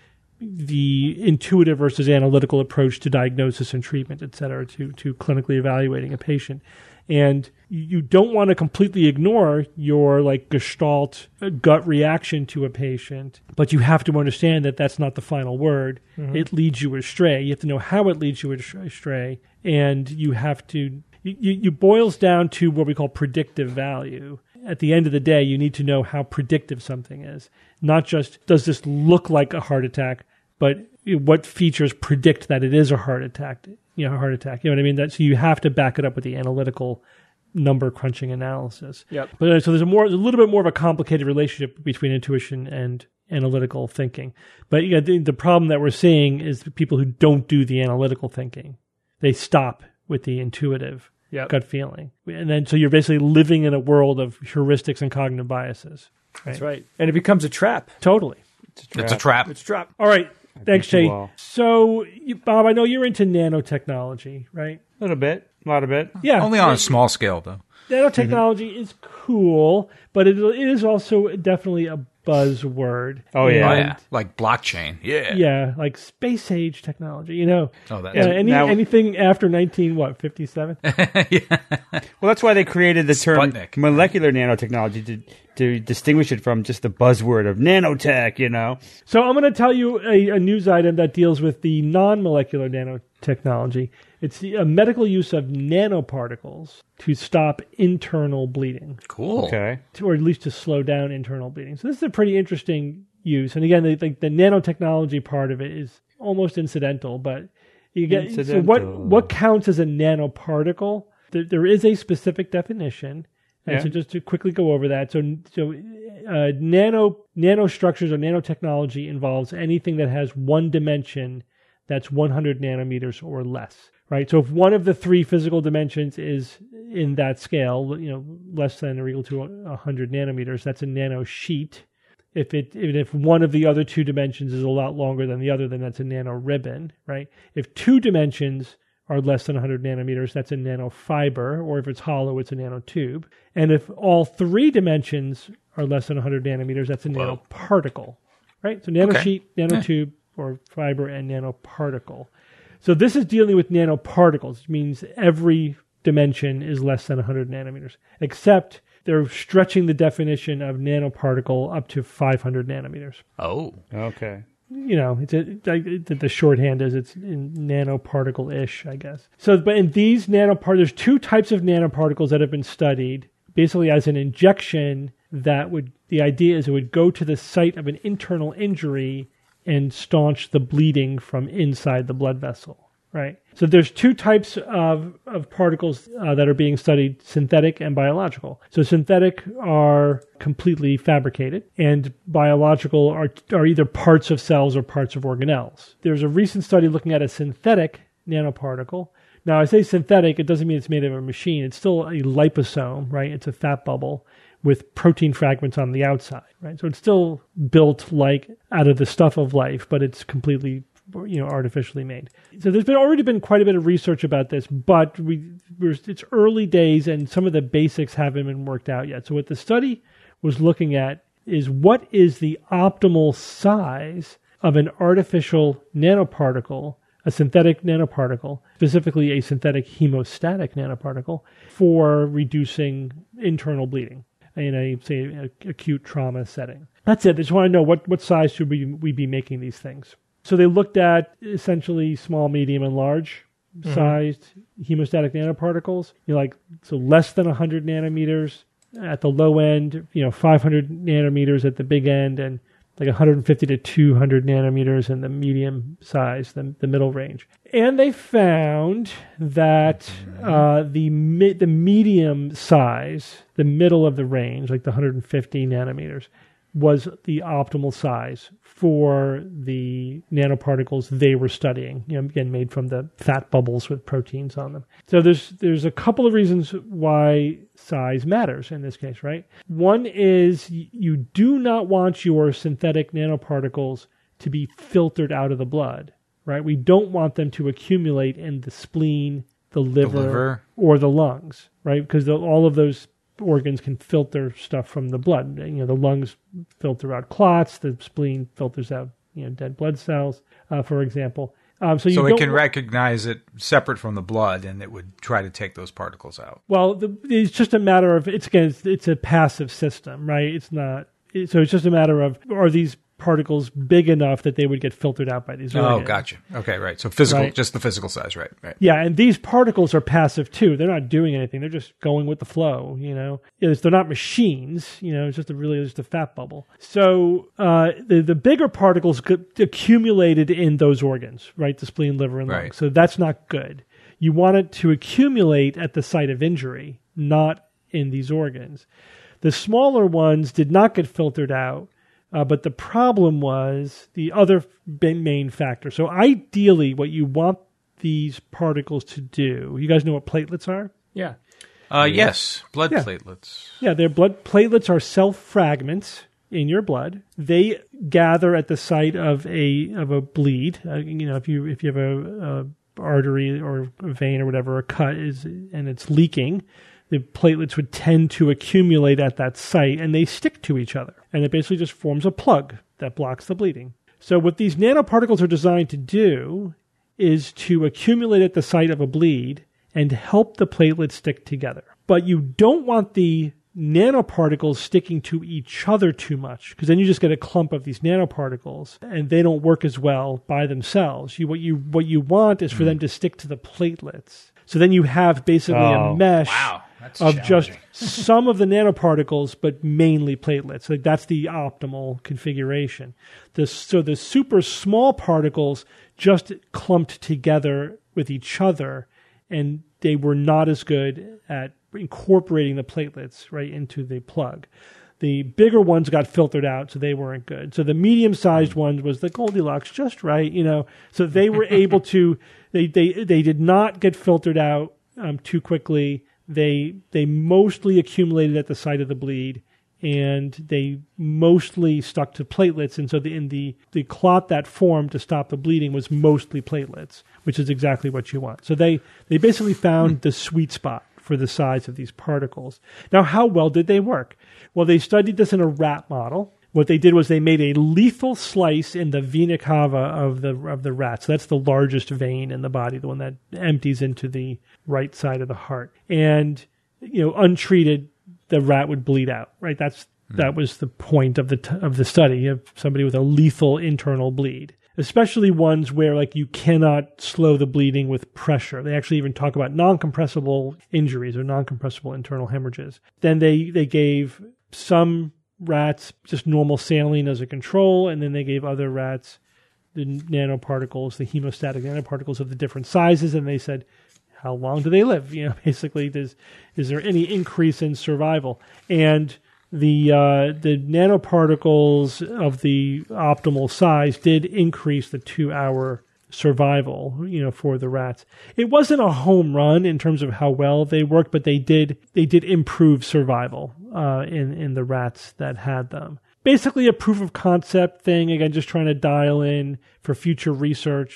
the intuitive versus analytical approach to diagnosis and treatment, et cetera, to, to clinically evaluating a patient. And you don't want to completely ignore your like gestalt gut reaction to a patient, but you have to understand that that's not the final word. Mm-hmm. It leads you astray. You have to know how it leads you astray, and you have to. You, you boils down to what we call predictive value. At the end of the day, you need to know how predictive something is, not just does this look like a heart attack, but what features predict that it is a heart attack. You know, a heart attack. You know what I mean? That, so you have to back it up with the analytical number crunching analysis.
Yep.
But uh, so there's a more, a little bit more of a complicated relationship between intuition and analytical thinking. But yeah, the, the problem that we're seeing is the people who don't do the analytical thinking. They stop with the intuitive yep. gut feeling, and then so you're basically living in a world of heuristics and cognitive biases. Right?
That's right, and it becomes a trap.
Totally,
it's a trap. It's a trap.
It's a trap.
All right. Thanks, Jay. Well. So, you, Bob, I know you're into nanotechnology, right?
A little bit. A lot of it.
Yeah.
Only on a small scale, though.
Nanotechnology mm-hmm. is cool, but it, it is also definitely a buzzword.
Oh, yeah.
Oh, yeah. Like blockchain. Yeah.
Yeah, like space age technology, you know.
Oh, that's
yeah, any,
now,
anything after nineteen, what, fifty-seven?
Yeah.
Well, that's why they created the term
Sputnik.
molecular nanotechnology to to distinguish it from just the buzzword of nanotech, you know.
So I'm going to tell you a, a news item that deals with the non-molecular nanotechnology. It's the, a medical use of nanoparticles to stop internal bleeding.
Cool.
Okay.
To, or at least to slow down internal bleeding. So this is a pretty interesting use. And again, the, the, the nanotechnology part of it is almost incidental, but you get incidental. So what what counts as a nanoparticle? There, there is a specific definition. And yeah. so just to quickly go over that, so so uh, nano nanostructures or nanotechnology involves anything that has one dimension that's one hundred nanometers or less, right? So if one of the three physical dimensions is in that scale, you know, less than or equal to one hundred nanometers, that's a nanosheet. If it if one of the other two dimensions is a lot longer than the other, then that's a nanoribbon, right? If two dimensions are less than one hundred nanometers, that's a nanofiber, or if it's hollow, it's a nanotube. And if all three dimensions are less than one hundred nanometers, that's a
Whoa. nanoparticle,
right? So nanosheet,
okay.
nanotube, yeah. or fiber, and nanoparticle. So this is dealing with nanoparticles, which means every dimension is less than one hundred nanometers, except they're stretching the definition of nanoparticle up to five hundred nanometers.
Oh.
Okay.
You know, it's a, like, the shorthand is it's in nanoparticle-ish, I guess. So, but in these nanoparticles, there's two types of nanoparticles that have been studied, basically as an injection that would, the idea is it would go to the site of an internal injury and staunch the bleeding from inside the blood vessel, right? So there's two types of, of particles uh, that are being studied, synthetic and biological. So synthetic are completely fabricated, and biological are, are either parts of cells or parts of organelles. There's a recent study looking at a synthetic nanoparticle. Now, I say synthetic, it doesn't mean it's made of a machine. It's still a liposome, right? It's a fat bubble with protein fragments on the outside, right? So it's still built like out of the stuff of life, but it's completely, you know, artificially made. So there's been already been quite a bit of research about this, but we we're, it's early days and some of the basics haven't been worked out yet. So what the study was looking at is what is the optimal size of an artificial nanoparticle a synthetic nanoparticle, specifically a synthetic hemostatic nanoparticle, for reducing internal bleeding in a, say, a, acute trauma setting. That's it. They just want to know what, what size should we, we be making these things. So they looked at essentially small, medium, and large mm-hmm. sized hemostatic nanoparticles. You know, like so less than one hundred nanometers at the low end, you know, five hundred nanometers at the big end, and like one hundred fifty to two hundred nanometers in the medium size, the, the middle range. And they found that uh, the mi- the medium size, the middle of the range, like the one hundred fifty nanometers, was the optimal size for the nanoparticles they were studying, you know, again, made from the fat bubbles with proteins on them. So there's there's a couple of reasons why size matters in this case, right? One is you do not want your synthetic nanoparticles to be filtered out of the blood, right? We don't want them to accumulate in the spleen, the liver,
the liver.
or the lungs, right? Because the, all of those organs can filter stuff from the blood. You know, the lungs filter out clots, the spleen filters out, you know, dead blood cells, uh, for example. Um, so you
so it
don't
can
wa-
recognize it separate from the blood, and it would try to take those particles out.
Well, the, it's just a matter of, it's again, it's, it's a passive system, right? It's not, it, so it's just a matter of, are these particles big enough that they would get filtered out by these organs?
Oh, gotcha. Okay, right. So physical,
Right.
just the physical size, right? Right.
Yeah, and these particles are passive too. They're not doing anything. They're just going with the flow, you know. It's, they're not machines, you know. It's just a really just a fat bubble. So uh, the the bigger particles get accumulated in those organs, right? The spleen, liver, and lung.
Right.
So that's not good. You want it to accumulate at the site of injury, not in these organs. The smaller ones did not get filtered out. Uh, but the problem was the other main factor. So ideally, what you want these particles to do, you guys know what platelets are?
Yeah.
Uh, yes, blood
Yeah.
platelets.
Yeah, their blood platelets are cell fragments in your blood. They gather at the site of a of a bleed. Uh, you know, if you if you have a, a artery or a vein or whatever, a cut is and it's leaking, the platelets would tend to accumulate at that site, and they stick to each other. And it basically just forms a plug that blocks the bleeding. So what these nanoparticles are designed to do is to accumulate at the site of a bleed and help the platelets stick together. But you don't want the nanoparticles sticking to each other too much, because then you just get a clump of these nanoparticles, and they don't work as well by themselves. You, what you what you want is for mm. them to stick to the platelets. So then you have basically
Oh,
a mesh
wow. That's
of just
challenging.
some of the nanoparticles, but mainly platelets. Like that's the optimal configuration. The, so the super small particles just clumped together with each other, and they were not as good at incorporating the platelets right into the plug. The bigger ones got filtered out, so they weren't good. So the medium-sized ones was the Goldilocks, just right, you know. So they were able to, they they they did not get filtered out um, too quickly. They they mostly accumulated at the site of the bleed, and they mostly stuck to platelets. And so the in the the clot that formed to stop the bleeding was mostly platelets, which is exactly what you want. So they they basically found the sweet spot for the size of these particles. Now, how well did they work? Well, they studied this in a rat model. What they did was they made a lethal slice in the vena cava of the of the rat. So that's the largest vein in the body, the one that empties into the right side of the heart. And, you know, untreated, the rat would bleed out, right? That's mm. that was the point of the t- of the study, of somebody with a lethal internal bleed. Especially ones where, like, you cannot slow the bleeding with pressure. They actually even talk about non-compressible injuries or non-compressible internal hemorrhages. Then they, they gave some rats just normal saline as a control, and then they gave other rats the nanoparticles, the hemostatic nanoparticles of the different sizes, and they said, how long do they live? You know, basically, does, is there any increase in survival? And the uh, the nanoparticles of the optimal size did increase the two-hour survival, you know, for the rats. It wasn't a home run in terms of how well they worked, but they did they did improve survival uh, in in the rats that had them. Basically, a proof of concept thing. Again, just trying to dial in for future research.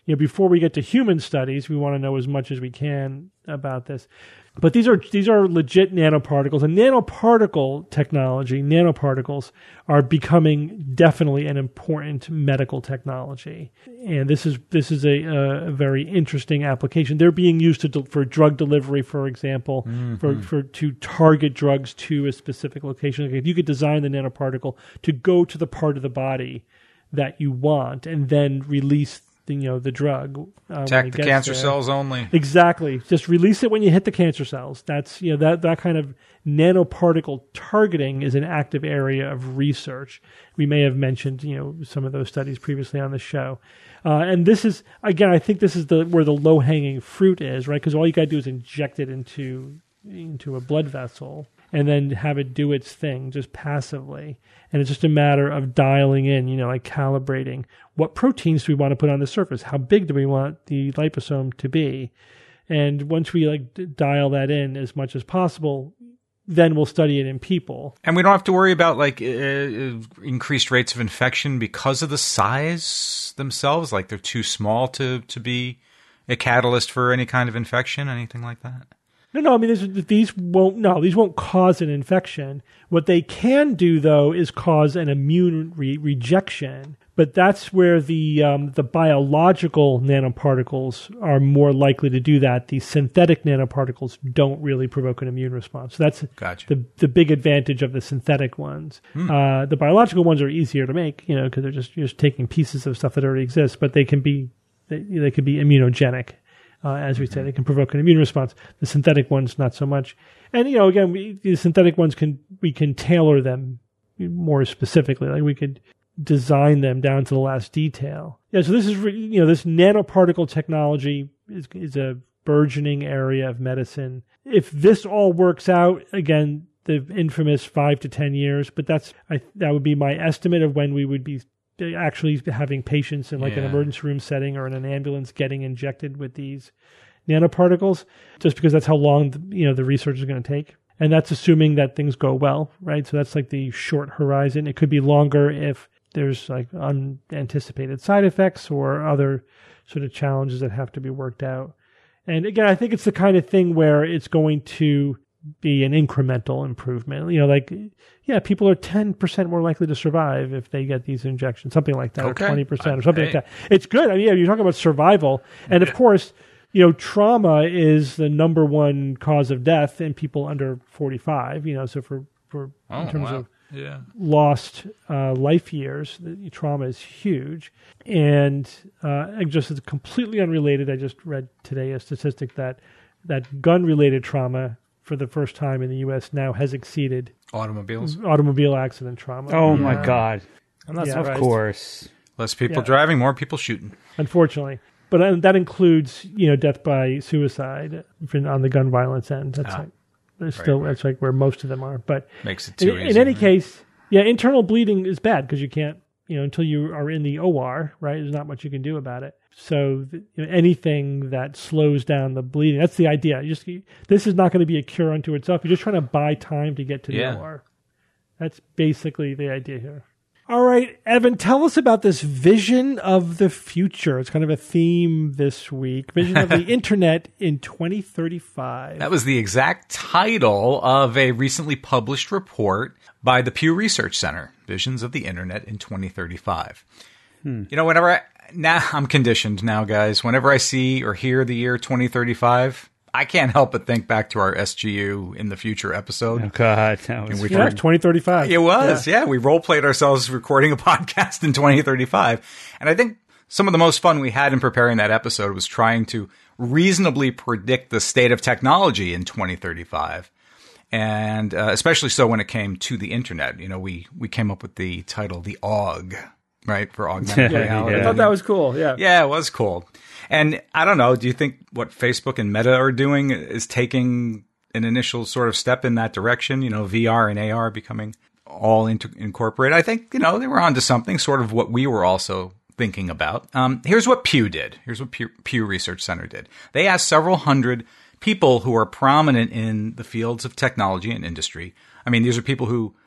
you know, before we get to human studies, we want to know as much as we can about this. But these are these are legit nanoparticles, and nanoparticle technology, nanoparticles, are becoming definitely an important medical technology. And this is this is a, a very interesting application. They're being used to for drug delivery, for example, mm-hmm. for, for to target drugs to a specific location. If you could design the nanoparticle to go to the part of the body that you want, and then release the, you know, the drug. Uh,
Attack the cancer
there.
cells only.
Exactly. Just release it when you hit the cancer cells. That's, you know, that, that kind of nanoparticle targeting is an active area of research. We may have mentioned, you know, some of those studies previously on the show. Uh, and this is, again, I think this is the where the low-hanging fruit is, right? Because all you got to do is inject it into into a blood vessel and then have it do its thing just passively. And it's just a matter of dialing in, you know, like calibrating. What proteins do we want to put on the surface? How big do we want the liposome to be? And once we like d- dial that in as much as possible, then we'll study it in people.
And we don't have to worry about like uh, increased rates of infection because of the size themselves. Like they're too small to, to be a catalyst for any kind of infection, anything like that.
No, no. I mean, these, these won't. No, these won't cause an infection. What they can do, though, is cause an immune re- rejection. But that's where the um, the biological nanoparticles are more likely to do that. The synthetic nanoparticles don't really provoke an immune response. So that's
gotcha.
the the big advantage of the synthetic ones. Hmm. Uh, the biological ones are easier to make, you know, because they're just you're just taking pieces of stuff that already exists. But they can be they, they can be immunogenic. Uh, as we said, they can provoke an immune response. The synthetic ones, not so much. And, you know, again, we, the synthetic ones, can we can tailor them more specifically. Like we could design them down to the last detail. Yeah, so this is, you know, this nanoparticle technology is, is a burgeoning area of medicine. If this all works out, again, the infamous five to ten years, but that's I, that would be my estimate of when we would be actually having patients in like yeah. an emergency room setting or in an ambulance getting injected with these nanoparticles, just because that's how long the, you know the research is going to take, and that's assuming that things go well, right? So that's like the short horizon. It could be longer if there's like unanticipated side effects or other sort of challenges that have to be worked out. And again, I think it's the kind of thing where it's going to be an incremental improvement. You know, like, yeah, people are ten percent more likely to survive if they get these injections, something like that, okay. or twenty percent or something hey. like that. It's good. I mean, yeah, you're talking about survival. And of course, you know, trauma is the number one cause of death in people under forty-five, you know, so for, for
oh,
in terms
wow.
of
yeah.
lost uh, life years, the trauma is huge. And uh, just as completely unrelated, I just read today a statistic that that gun-related trauma for the first time in the U S now has exceeded
automobiles,
automobile accident trauma.
Oh yeah. my God!
I'm not
yeah,
surprised.
Of course,
less people
yeah.
driving, more people shooting.
Unfortunately, but uh, that includes you know death by suicide on the gun violence end. That's
ah,
like there's
right,
still
right.
that's like where most of them are. But
makes it too
in,
easy.
in any
right?
case, yeah, internal bleeding is bad because you can't you know until you are in the O R, right? There's not much you can do about it. So you know, anything that slows down the bleeding, that's the idea. You just this is not going to be a cure unto itself. You're just trying to buy time to get to the
yeah.
O R. That's basically the idea here. All right, Evan, tell us about this vision of the future. It's kind of a theme this week. Vision of the Internet in twenty thirty-five.
That was the exact title of a recently published report by the Pew Research Center, Visions of the Internet in twenty thirty-five. Hmm. You know, whenever I... Now I'm conditioned now, guys. Whenever I see or hear the year twenty thirty-five, I can't help but think back to our S G U in the future episode.
Oh, God. That was
yeah, twenty thirty-five.
It was, yeah. yeah. We role-played ourselves recording a podcast in twenty thirty-five. And I think some of the most fun we had in preparing that episode was trying to reasonably predict the state of technology in twenty thirty-five. And uh, especially so when it came to the internet. You know, we, we came up with the title, the A U G. Right, for augmented
yeah,
reality.
Yeah. I thought that was cool, yeah.
Yeah, it was cool. And I don't know, do you think what Facebook and Meta are doing is taking an initial sort of step in that direction? You know, V R and A R becoming all inter- incorporated. I think, you know, they were onto something, sort of what we were also thinking about. Um, here's what Pew did. Here's what Pew, Pew Research Center did. They asked several hundred people who are prominent in the fields of technology and industry. I mean, these are people who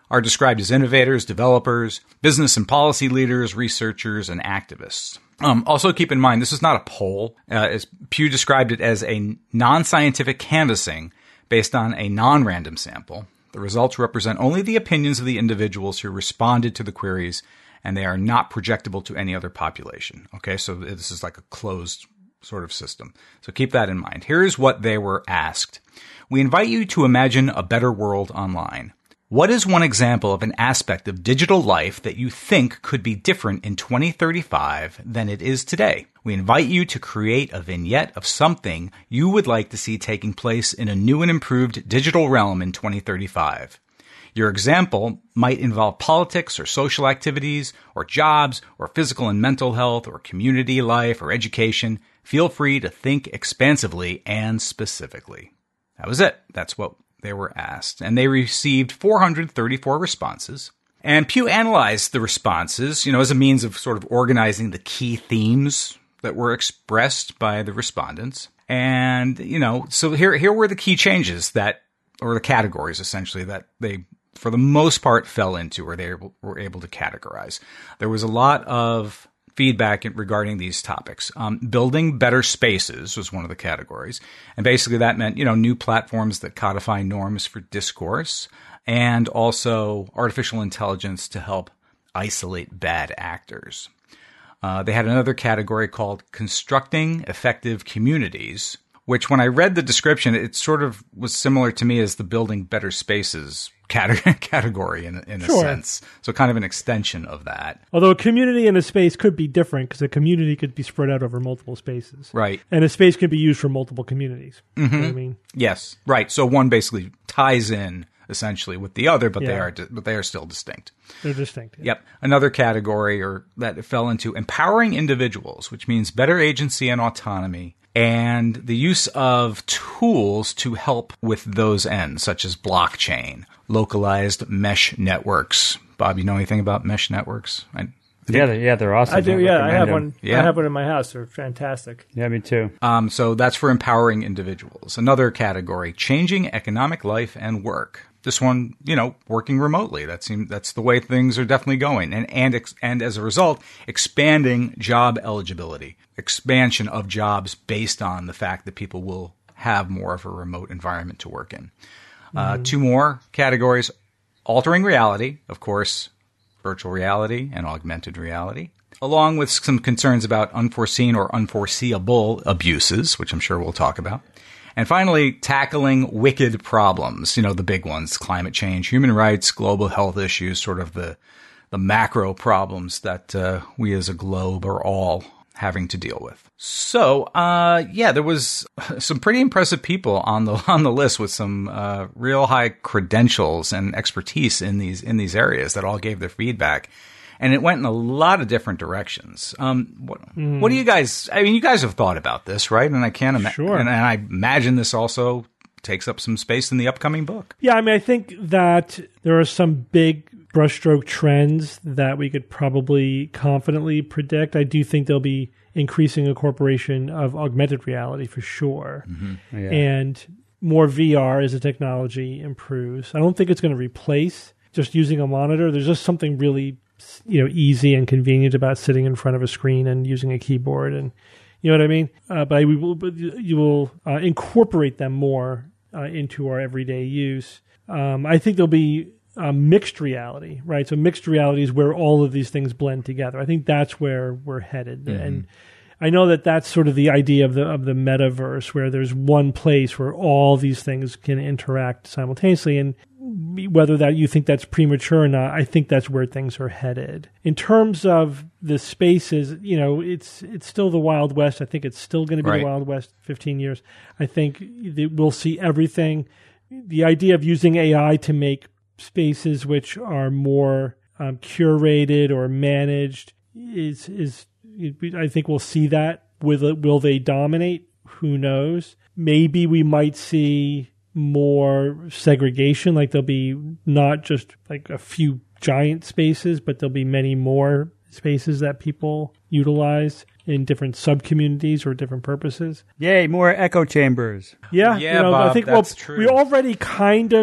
are described as innovators, developers, business and policy leaders, researchers, and activists. Um, also keep in mind, this is not a poll. Uh, as Pew described it as a non-scientific canvassing based on a non-random sample. The results represent only the opinions of the individuals who responded to the queries, and they are not projectable to any other population. Okay, so this is like a closed sort of system. So keep that in mind. Here's what they were asked. We invite you to imagine a better world online. What is one example of an aspect of digital life that you think could be different in twenty thirty-five than it is today? We invite you to create a vignette of something you would like to see taking place in a new and improved digital realm in twenty thirty-five. Your example might involve politics or social activities or jobs or physical and mental health or community life or education. Feel free to think expansively and specifically. That was it. That's what they were asked. And they received four hundred thirty-four responses. And Pew analyzed the responses, you know, as a means of sort of organizing the key themes that were expressed by the respondents. And, you know, so here, here were the key changes that, or the categories essentially that they, for the most part, fell into, or they were able to categorize. There was a lot of feedback regarding these topics. Um, building better spaces was one of the categories. And basically that meant, you know, new platforms that codify norms for discourse, and also artificial intelligence to help isolate bad actors. Uh, they had another category called constructing effective communities, which when I read the description, it sort of was similar to me as the building better spaces category in, in a
Sure.
sense. So kind of an extension of that.
Although a community and a space could be different, because a community could be spread out over multiple spaces.
Right.
And a space could be used for multiple communities. Mm-hmm. You know what I mean?
Yes. Right. So one basically ties in essentially with the other, but
Yeah.
they are di- but they are still distinct.
They're distinct. Yeah.
Yep. Another category or that it fell into empowering individuals, which means better agency and autonomy, and the use of tools to help with those ends, such as blockchain, localized mesh networks. Bob, you know anything about mesh networks? I,
Yeah, they're, yeah, they're awesome.
I do. Yeah, I
recommend
have
them.
one.
Yeah.
I have one in my house. They're fantastic.
Yeah, me too.
Um, so that's for empowering individuals. Another category, changing economic life and work. This one, you know, working remotely. That seems that's the way things are definitely going, and and ex- and as a result, expanding job eligibility, expansion of jobs based on the fact that people will have more of a remote environment to work in. Uh, two more categories: altering reality, of course, virtual reality and augmented reality, along with some concerns about unforeseen or unforeseeable abuses, which I'm sure we'll talk about. And finally, tackling wicked problems, you know, the big ones, climate change, human rights, global health issues, sort of the the macro problems that uh, we as a globe are all having to deal with. So, uh, yeah, there was some pretty impressive people on the on the list with some uh, real high credentials and expertise in these in these areas that all gave their feedback. And it went in a lot of different directions. Um, what, mm. what do you guys? I mean, you guys have thought about this, right? And I can't imagine.
Sure.
And, and I imagine this also takes up some space in the upcoming book.
Yeah, I mean, I think that there are some big brushstroke trends that we could probably confidently predict. I do think there'll be increasing incorporation of augmented reality for sure,
Mm-hmm. Yeah.
and more V R as the technology improves. I don't think it's going to replace just using a monitor. There's just something really, you know, easy and convenient about sitting in front of a screen and using a keyboard, and you know what I mean. Uh, but we will, but you will uh, incorporate them more uh, into our everyday use. Um, I think there'll be uh, mixed reality, right? So mixed reality is where all of these things blend together. I think that's where we're headed, mm-hmm. and I know that that's sort of the idea of the of the metaverse, where there's one place where all these things can interact simultaneously. And whether that you think that's premature or not, I think that's where things are headed. In terms of the spaces, you know, it's it's still the Wild West. I think it's still going to be
right.
the Wild West in fifteen years. I think that we'll see everything. The idea of using A I to make spaces which are more um, curated or managed is is I think we'll see that. Will will they dominate? Who knows? Maybe we might see more segregation, like there'll be not just like a few giant spaces, but there'll be many more spaces that people utilize in different sub-communities or different purposes.
Yay, more echo chambers.
Yeah,
Yeah,
you know,
Bob,
I think
that's
well,
true.
we already kind of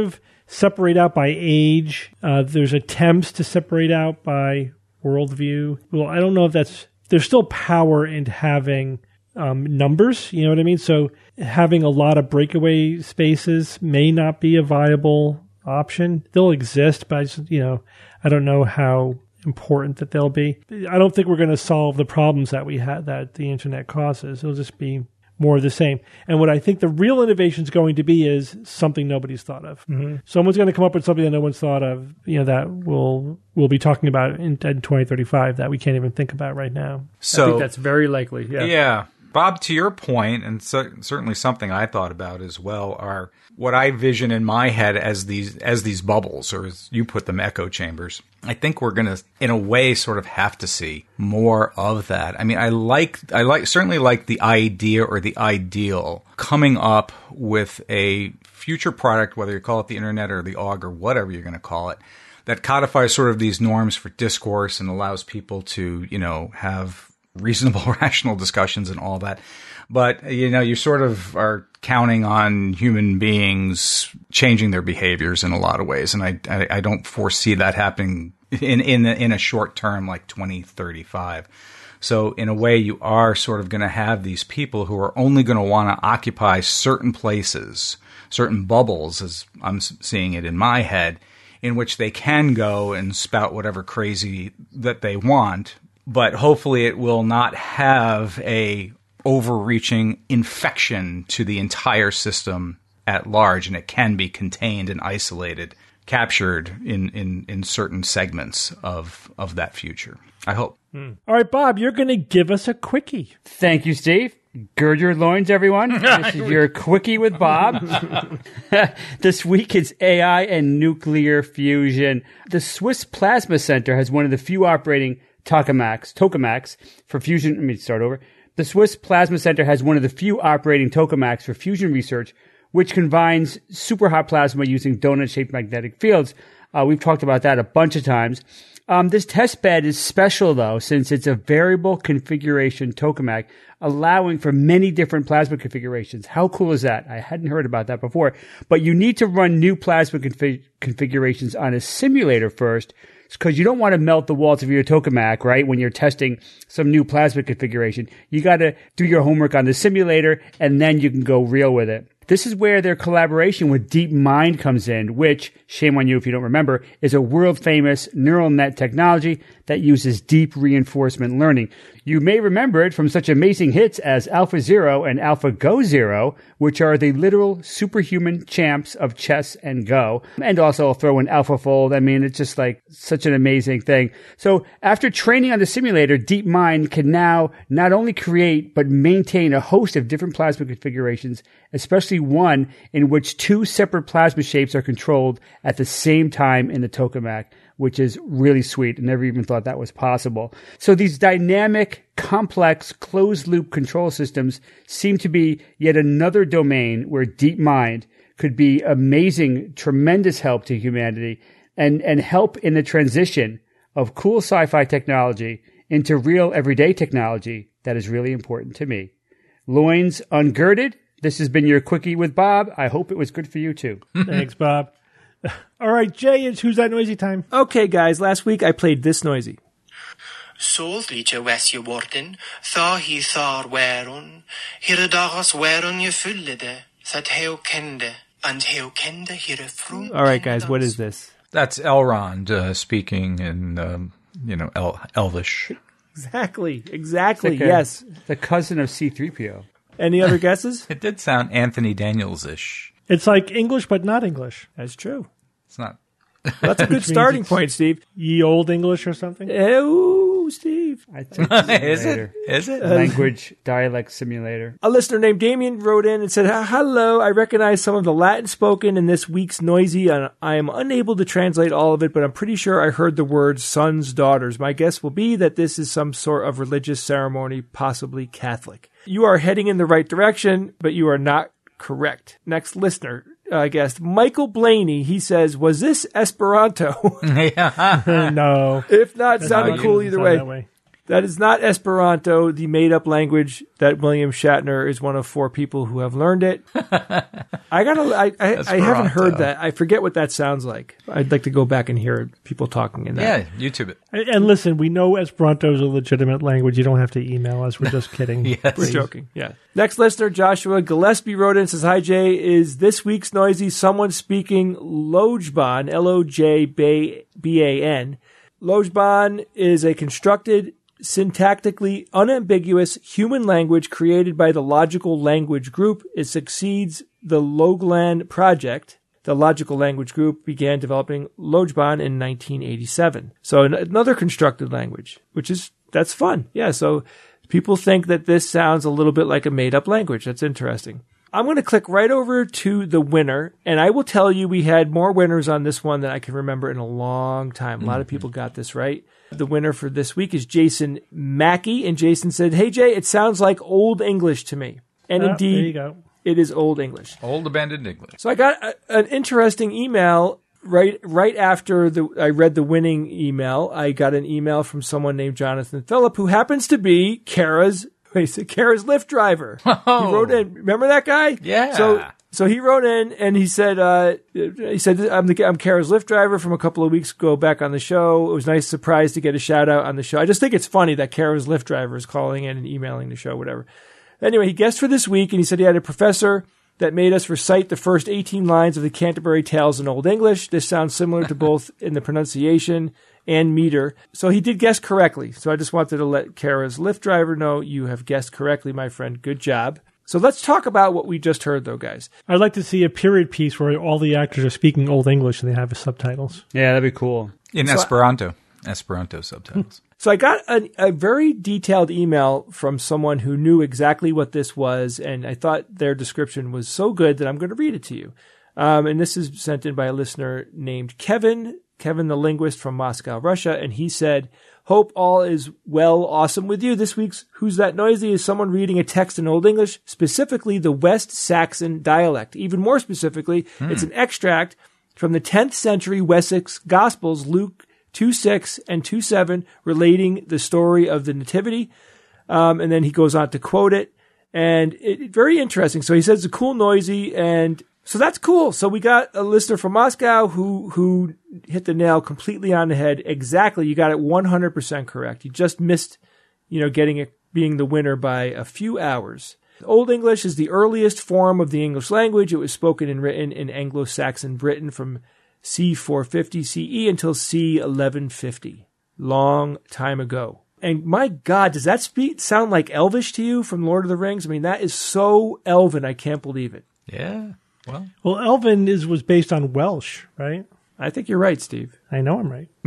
separate out by age. Uh, there's attempts to separate out by worldview. Well, I don't know if that's, there's still power in having um, numbers, you know what I mean? So having a lot of breakaway spaces may not be a viable option. They'll exist, but I just, you know, I don't know how important that they'll be. I don't think we're going to solve the problems that we had, that the internet causes. It'll just be more of the same. And what I think the real innovation is going to be is something nobody's thought of. Mm-hmm. Someone's going to come up with something that no one's thought of, you know, that we'll we'll be talking about in, in twenty thirty-five that we can't even think about right now.
So
I think that's very likely. Yeah.
Yeah. Bob, to your point, and so, certainly something I thought about as well, are what I vision in my head as these as these bubbles, or as you put them, echo chambers. I think we're going to, in a way, sort of have to see more of that. I mean, I like, I like, certainly like the idea or the ideal coming up with a future product, whether you call it the internet or the A U G or whatever you're going to call it, that codifies sort of these norms for discourse and allows people to, you know, have reasonable, rational discussions and all that. But, you know, you sort of are counting on human beings changing their behaviors in a lot of ways. And I, I, I don't foresee that happening in, in, in a short term, like twenty thirty-five. So in a way, you are sort of going to have these people who are only going to want to occupy certain places, certain bubbles, as I'm seeing it in my head, in which they can go and spout whatever crazy that they want. But hopefully it will not have a overreaching infection to the entire system at large, and it can be contained and isolated, captured in, in, in certain segments of of that future. I hope.
Hmm. All right, Bob, you're going to give us a quickie.
Thank you, Steve. Gird your loins, everyone. This is your quickie with Bob. This week it's A I and nuclear fusion. The Swiss Plasma Center has one of the few operating tokamaks, tokamaks for fusion. Let me start over. The Swiss Plasma Center has one of the few operating tokamaks for fusion research, which combines super hot plasma using donut-shaped magnetic fields. Uh, we've talked about that a bunch of times. Um, this test bed is special, though, since it's a variable configuration tokamak, allowing for many different plasma configurations. How cool is that? I hadn't heard about that before. But you need to run new plasma config- configurations on a simulator first, because you don't want to melt the walls of your tokamak, right, when you're testing some new plasma configuration. You got to do your homework on the simulator, and then you can go real with it. This is where their collaboration with DeepMind comes in, which, shame on you if you don't remember, is a world-famous neural net technology that uses deep reinforcement learning. You may remember it from such amazing hits as AlphaZero and AlphaGo Zero, which are the literal superhuman champs of chess and Go. And also I'll throw in AlphaFold. I mean, it's just like such an amazing thing. So after training on the simulator, DeepMind can now not only create, but maintain a host of different plasma configurations, especially one in which two separate plasma shapes are controlled at the same time in the tokamak, which is really sweet. I never even thought that was possible. So these dynamic, complex, closed-loop control systems seem to be yet another domain where DeepMind could be amazing, tremendous help to humanity and, and help in the transition of cool sci-fi technology into real everyday technology that is really important to me. Loins ungirded. This has been your Quickie with Bob. I hope it was good for you, too.
Thanks, Bob. All right, Jay, it's Who's That Noisy time.
Okay, guys, last week I played this noisy.
Solrike wes je worden, tha hi thar weron, hire dagas weron je fullede, that heo kende, and heo kende hire frum.
All right, guys, what is this?
That's Elrond uh, speaking in, um, you know, El- Elvish.
Exactly, exactly,
Like a-
yes.
The cousin of C three P O.
Any other guesses?
It did sound Anthony Daniels-ish.
It's like English, but not English.
That's true.
It's not.
That's a good starting point, Steve.
Ye Old English or something?
Oh, Steve.
I think
Is it? Is it?
Language dialect simulator.
A listener named Damien wrote in and said, hello, I recognize some of the Latin spoken in this week's noisy, and I am unable to translate all of it, but I'm pretty sure I heard the words sons, daughters. My guess will be that this is some sort of religious ceremony, possibly Catholic. You are heading in the right direction, but you are not correct. Next listener, I guess, Michael Blaney, he says, was this Esperanto?
Yeah.
no.
If not,
That's
sounded
not-
cool
it
either
doesn't
way.
sound that way.
That is not Esperanto, the made-up language that William Shatner is one of four people who have learned it. I gotta. I, I, I haven't heard that. I forget what that sounds like. I'd like to go back and hear people talking in that.
Yeah, YouTube it.
And, and listen, we know Esperanto is a legitimate language. You don't have to email us. We're just kidding.
Yes.
We're joking. Yeah. Next listener, Joshua Gillespie, wrote in and says, "Hi Jay, is this week's noisy someone speaking Lojban, L O J B A N? Lojban is a constructed, syntactically unambiguous human language created by the Logical Language Group. It succeeds the Loglan Project. The Logical Language Group began developing Lojban in nineteen eighty-seven. So an- another constructed language, which is, that's fun. Yeah, so people think that this sounds a little bit like a made-up language. That's interesting. I'm going to click right over to the winner, and I will tell you we had more winners on this one than I can remember in a long time. A lot of people got this right. The winner for this week is Jason Mackey, and Jason said, "Hey Jay, it sounds like Old English to me." And
Oh,
indeed,
there you go.
it is Old English.
Old abandoned English.
So I got a, an interesting email right right after the I read the winning email. I got an email from someone named Jonathan Phillip, who happens to be Kara's wait, Kara's Lyft driver.
Oh.
He wrote in. Remember that guy?
Yeah.
So so he wrote in and he said uh, he said I'm the I'm Kara's Lyft driver from a couple of weeks ago back on the show. It was a nice surprise to get a shout out on the show. I just think it's funny that Kara's Lyft driver is calling in and emailing the show, whatever. Anyway, he guessed for this week, and he said he had a professor that made us recite the first eighteen lines of the Canterbury Tales in Old English. This sounds similar to both in the pronunciation and meter. So he did guess correctly. So I just wanted to let Kara's Lyft driver know you have guessed correctly, my friend. Good job. So let's talk about what we just heard, though, guys.
I'd like to see a period piece where all the actors are speaking Old English and they have subtitles.
Yeah, that'd be cool.
In
So
Esperanto. Esperanto subtitles.
So I got a, a very detailed email from someone who knew exactly what this was, and I thought their description was so good that I'm going to read it to you. Um, and this is sent in by a listener named Kevin, Kevin the linguist from Moscow, Russia, and he said, "Hope all is well, awesome with you. This week's Who's That Noisy is someone reading a text in Old English, specifically the West Saxon dialect. Even more specifically, hmm. it's an extract from the tenth century Wessex Gospels, Luke two six and two seven, relating the story of the Nativity." Um, and then he goes on to quote it. And it very interesting. So he says it's a cool noisy, and so that's cool. So we got a listener from Moscow who who hit the nail completely on the head. Exactly. You got it one hundred percent correct. You just missed, you know, getting it, being the winner by a few hours. Old English is the earliest form of the English language. It was spoken and written in Anglo-Saxon Britain from C four fifty C E until C eleven fifty. Long time ago. And my God, does that speak sound like Elvish to you from Lord of the Rings? I mean, that is so Elven, I can't believe it.
Yeah. Well,
Well, Elven is was based on Welsh, right?
I think you're right, Steve.
I know I'm right.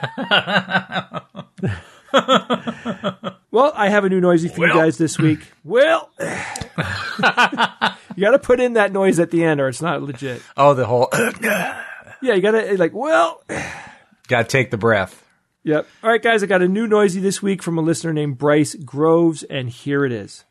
Well, I have a new noisy for you guys this week. Well, you got to put in that noise at the end or it's not legit.
oh, the whole.
Yeah, you got to, like, well.
Got to take the breath.
Yep. All right, guys, I got a new noisy this week from a listener named Bryce Groves, and here it is.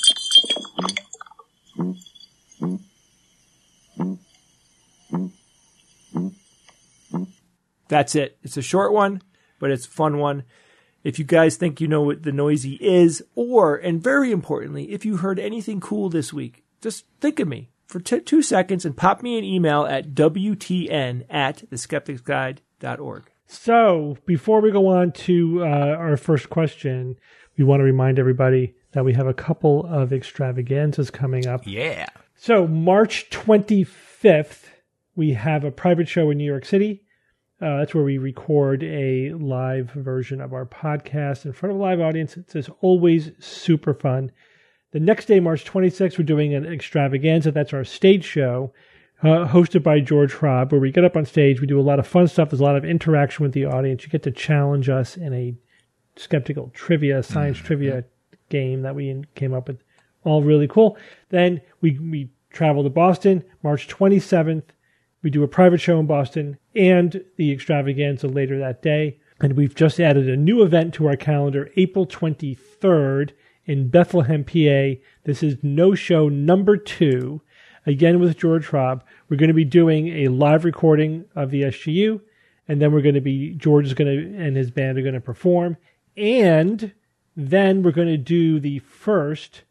That's it. It's a short one, but it's a fun one. If you guys think you know what the noisy is, or, and very importantly, if you heard anything cool this week, just think of me for t- two seconds and pop me an email at W T N at the skeptics guide dot org.
So before we go on to uh, our first question, we want to remind everybody that we have a couple of extravaganzas coming up.
Yeah.
So March twenty-fifth, we have a private show in New York City. Uh, that's where we record a live version of our podcast in front of a live audience. It's as always super fun. The next day, March twenty-sixth, we're doing an extravaganza. That's our stage show, uh, hosted by George Hrab, where we get up on stage. We do a lot of fun stuff. There's a lot of interaction with the audience. You get to challenge us in a skeptical trivia, science mm-hmm. trivia game that we came up with. All really cool. Then we, we travel to Boston, March twenty-seventh. We do a private show in Boston and the extravaganza later that day. And we've just added a new event to our calendar, April twenty-third in Bethlehem, P A. This is No Show number two, again with George Hrab. We're going to be doing a live recording of the S G U, and then we're going to be, George is going to, and his band are going to perform. And Then we're going to do the first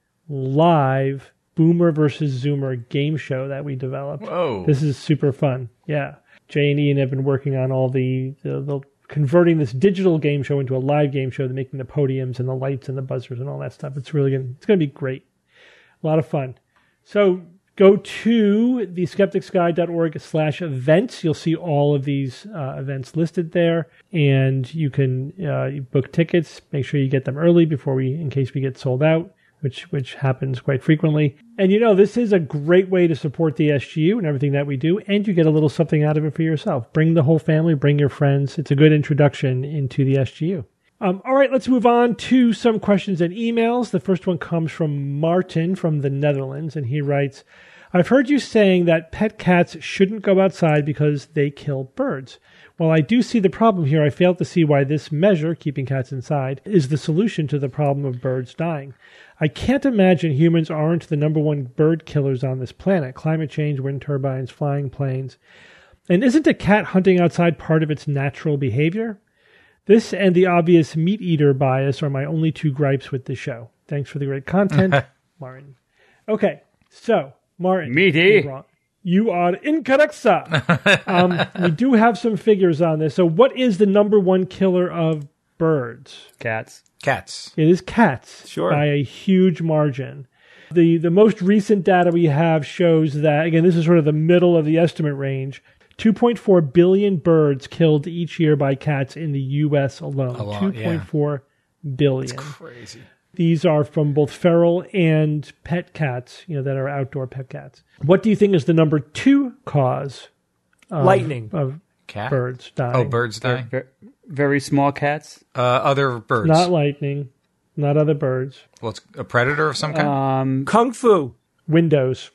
live Boomer versus Zoomer game show that we developed.
Whoa.
This is super fun. Yeah. Jay and Ian have been working on all the, the, the converting this digital game show into a live game show, making the podiums and the lights and the buzzers and all that stuff. It's really going it's going to be great. A lot of fun. So go to the skeptics guide dot org slash events. You'll see all of these uh, events listed there, and you can uh, book tickets. Make sure you get them early before we, in case we get sold out, which which happens quite frequently. And you know, this is a great way to support the S G U and everything that we do, and you get a little something out of it for yourself. Bring the whole family, bring your friends. It's a good introduction into the S G U. Um, all right, let's move on to some questions and emails. The first one comes from Martin from the Netherlands, and he writes, I've heard you saying that pet cats shouldn't go outside because they kill birds. While I do see the problem here, I fail to see why this measure, keeping cats inside, is the solution to the problem of birds dying. I can't imagine humans aren't the number one bird killers on this planet. Climate change, wind turbines, flying planes. And isn't a cat hunting outside part of its natural behavior? This and the obvious meat eater bias are my only two gripes with the show. Thanks for the great content, Martin. Okay, so, Martin.
Meaty.
You are incorrect, sir. um, we do have some figures on this. So what is the number one killer of birds?
Cats.
Cats.
It is cats.
Sure.
By a huge margin. The the most recent data we have shows that, again, this is sort of the middle of the estimate range, two point four billion birds killed each year by cats in the U S alone.
A lot,
two point four
yeah.
billion.
That's crazy.
These are from both feral and pet cats, you know, that are outdoor pet cats. What do you think is the number two cause of,
Lightning.
of
Cat?
birds dying?
Oh, birds dying?
Very, very small cats.
Uh, other birds.
Not lightning, not other birds.
Well, it's a predator of some kind?
Um,
Kung Fu.
Windows.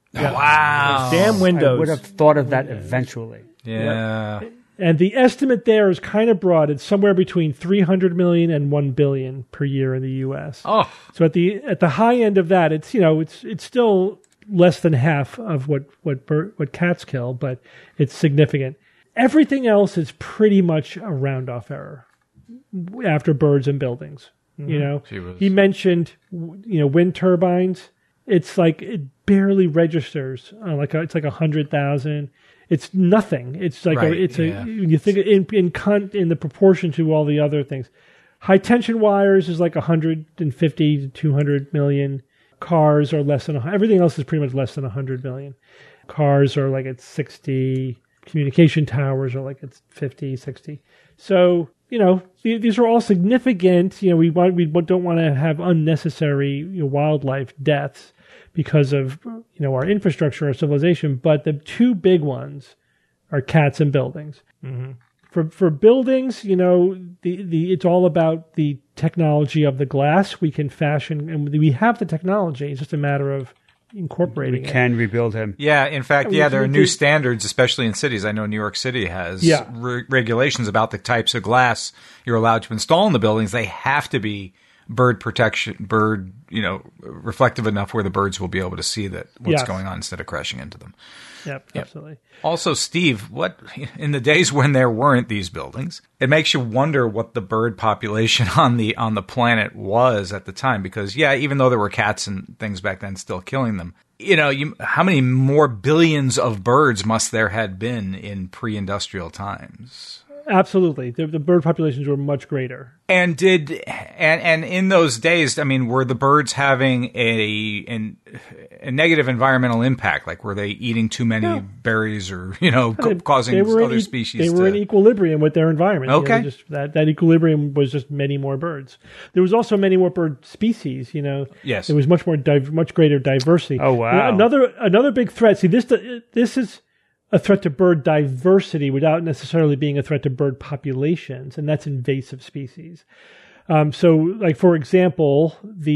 Wow.
Damn
I
windows.
would have thought of that eventually.
Yeah.
And the estimate there is kind of broad. It's somewhere between three hundred million and one billion per year in the U S.
Oh.
So at the at the high end of that, it's you know it's it's still less than half of what what bir- what cats kill, but it's significant. Everything else is pretty much a round off error after birds and buildings. Mm-hmm. You know,
She was-
he mentioned you know wind turbines. It's like it barely registers. Uh, like a, it's like a hundred thousand. It's nothing. It's like
Right,
a, it's
yeah.
a when you think in in con, in the proportion to all the other things. High tension wires is like one hundred fifty to two hundred million. Cars are less than a, everything else is pretty much less than one hundred million. Cars are like at sixty. Communication towers are like it's fifty, sixty. So you know th- these are all significant. You know we want we don't want to have unnecessary you know, wildlife deaths because of you know our infrastructure, our civilization. But the two big ones are cats and buildings. Mm-hmm. For for buildings, you know, the, the it's all about the technology of the glass we can fashion, and we have the technology. It's just a matter of incorporating
We
it.
can rebuild him.
Yeah, in fact,
we
yeah, there are
can
new
do-
standards, especially in cities. I know New York City has
Yeah.
re- regulations about the types of glass you're allowed to install in the buildings. They have to be bird protection, bird, you know, reflective enough where the birds will be able to see that what's
Yes.
going on instead of crashing into them.
Yep, absolutely.
Also, Steve, what in the days when there weren't these buildings, it makes you wonder what the bird population on the on the planet was at the time. Because yeah, even though there were cats and things back then still killing them, you know, you, how many more billions of birds must there had been in pre-industrial times?
Absolutely. The, the bird populations were much greater.
And did and and in those days, I mean, were the birds having a an, a negative environmental impact? Like, were they eating too many
No.
berries, or you know,
They-
causing
they were in
other
e-
species?
They were
to,
in equilibrium with their environment. You know,
Okay.
just that, that equilibrium was just many more birds. There was also many more bird species. You know,
Yes.
there was much more, div- much greater diversity.
Oh, wow.
You know, another another big threat. See, this this is a threat to bird diversity without necessarily being a threat to bird populations, and that's invasive species. Um, so, like for example, the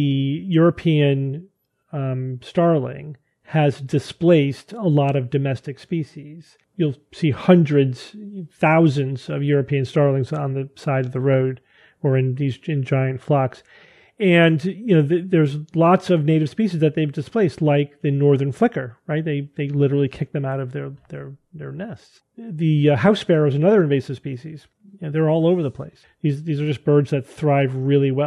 European um, starling has displaced a lot of domestic species. You'll see hundreds, thousands of European starlings on the side of the road or in these in giant flocks. And, you know, th- there's lots of native species that they've displaced, like the northern flicker, right? They they literally kick them out of their, their, their nests. The uh, house sparrow is another invasive species. You know, they're all over the place. These these are just birds that thrive really well